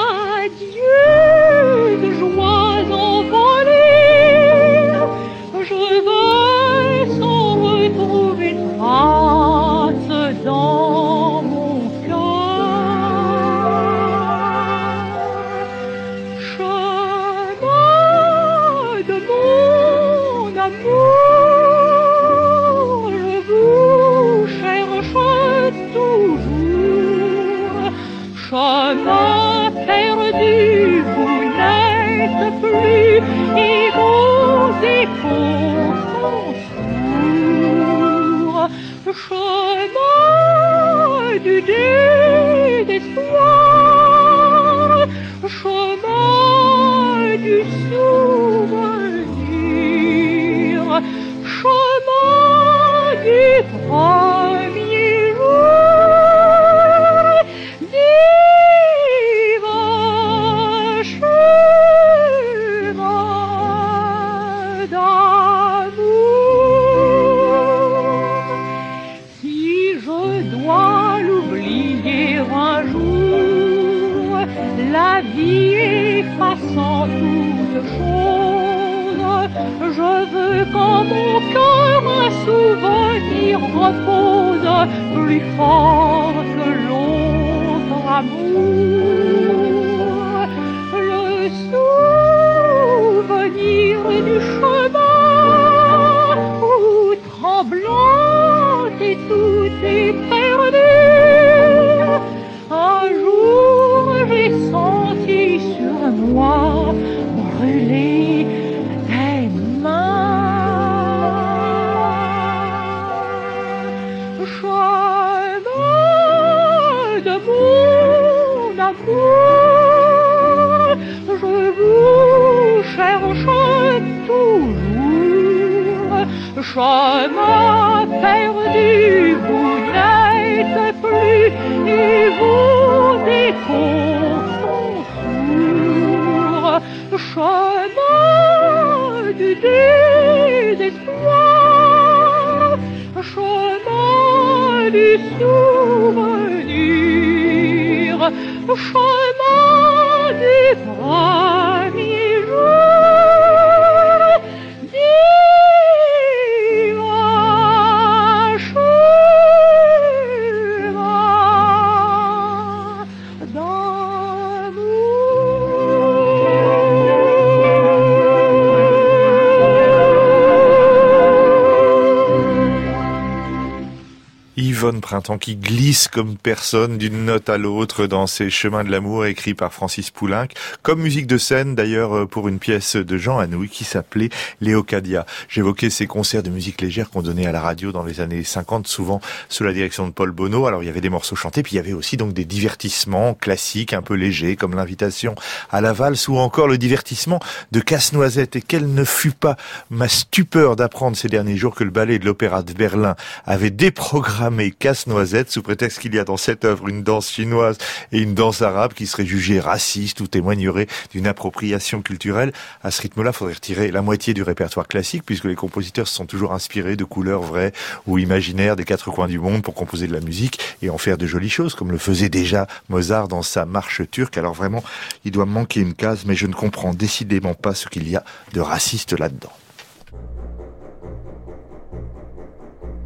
radieux de joie envolée. Je veux sans retrouver trace dans mon cœur. Chemin de mon amour, chemin perdu, vous n'êtes plus, et vos échos sont sourds. Chemin du désespoir, chemin du souvenir, chemin du premier jour. La vie effaçant toute chose, je veux qu'en mon cœur un souvenir repose plus fort que l'autre amour. Le souvenir du chemin où tremblante et tout est perdu. Un jour j'ai senti sur moi brûler tes mains. Chemin de mon amour, je vous cherche toujours. Chemin perdu, vous n'êtes plus, et vos échos sont sourds. Chemin du désespoir, chemin du souvenir, chemin du premier jour. Yvonne Printemps qui glisse comme personne d'une note à l'autre dans ces Chemins de l'amour écrits par Francis Poulenc, comme musique de scène d'ailleurs pour une pièce de Jean Anouilh qui s'appelait Léocadia. J'évoquais ces concerts de musique légère qu'on donnait à la radio dans les années cinquante, souvent sous la direction de Paul Bonneau. Alors il y avait des morceaux chantés, puis il y avait aussi donc des divertissements classiques un peu légers comme l'invitation à la valse ou encore le divertissement de Casse-Noisette. Et quelle ne fut pas ma stupeur d'apprendre ces derniers jours que le ballet de l'Opéra de Berlin avait déprogrammé Casse-Noisette sous prétexte qu'il y a dans cette œuvre une danse chinoise et une danse arabe qui seraient jugées racistes ou témoigneraient d'une appropriation culturelle. À ce rythme-là, il faudrait retirer la moitié du répertoire classique puisque les compositeurs se sont toujours inspirés de couleurs vraies ou imaginaires des quatre coins du monde pour composer de la musique et en faire de jolies choses comme le faisait déjà Mozart dans sa marche turque. Alors vraiment, il doit me manquer une case, mais je ne comprends décidément pas ce qu'il y a de raciste là-dedans.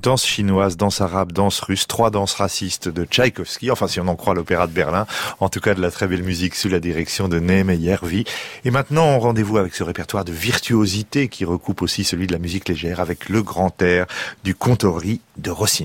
danse chinoise, danse arabe, danse russe, trois danses racistes de Tchaïkovski, enfin si on en croit l'Opéra de Berlin, en tout cas de la très belle musique sous la direction de Neeme Järvi. Et maintenant, rendez-vous avec ce répertoire de virtuosité qui recoupe aussi celui de la musique légère avec le grand air du Contori de Rossini.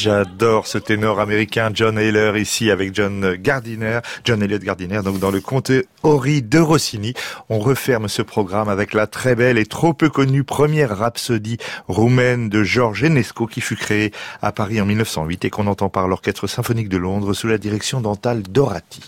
J'adore ce ténor américain John Haylor ici avec John Gardiner, John Elliott Gardiner, donc dans le conte Ori de Rossini. On referme ce programme avec la très belle et trop peu connue première rhapsodie roumaine de George Enescu qui fut créée à Paris en mille neuf cent huit et qu'on entend par l'Orchestre Symphonique de Londres sous la direction d'Antal Dorati.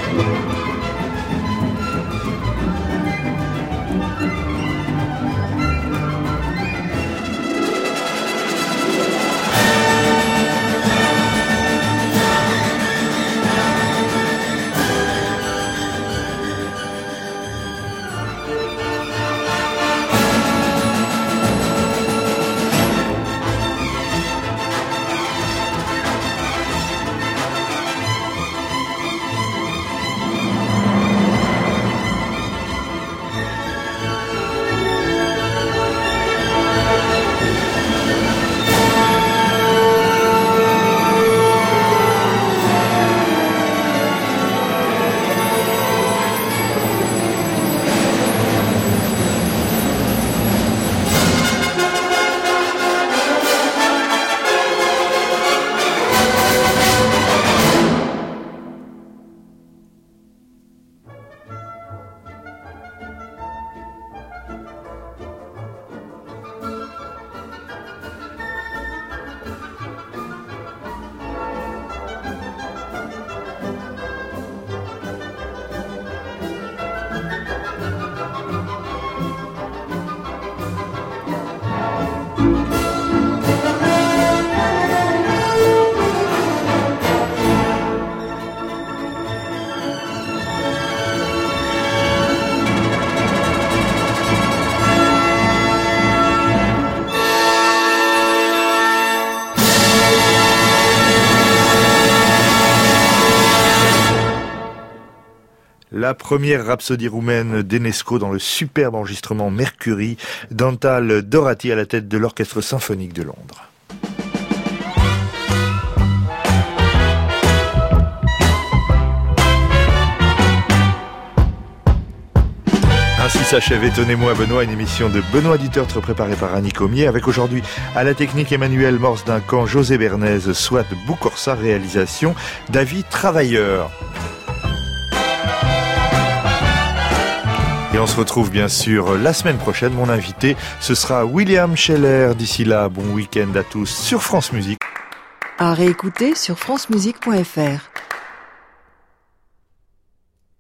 La première rhapsodie roumaine d'Enesco dans le superbe enregistrement Mercury d'Antal Dorati à la tête de l'Orchestre symphonique de Londres. Ainsi s'achève Étonnez-moi Benoît, une émission de Benoît Dutertre préparée par Annie Comier, avec aujourd'hui à la technique Emmanuel Morse Duncan, José Bernays, Swat Boucorsa, réalisation David Travailleur. Et on se retrouve bien sûr la semaine prochaine. Mon invité, ce sera William Scheller. D'ici là, bon week-end à tous sur France Musique. À réécouter sur francemusique point f r.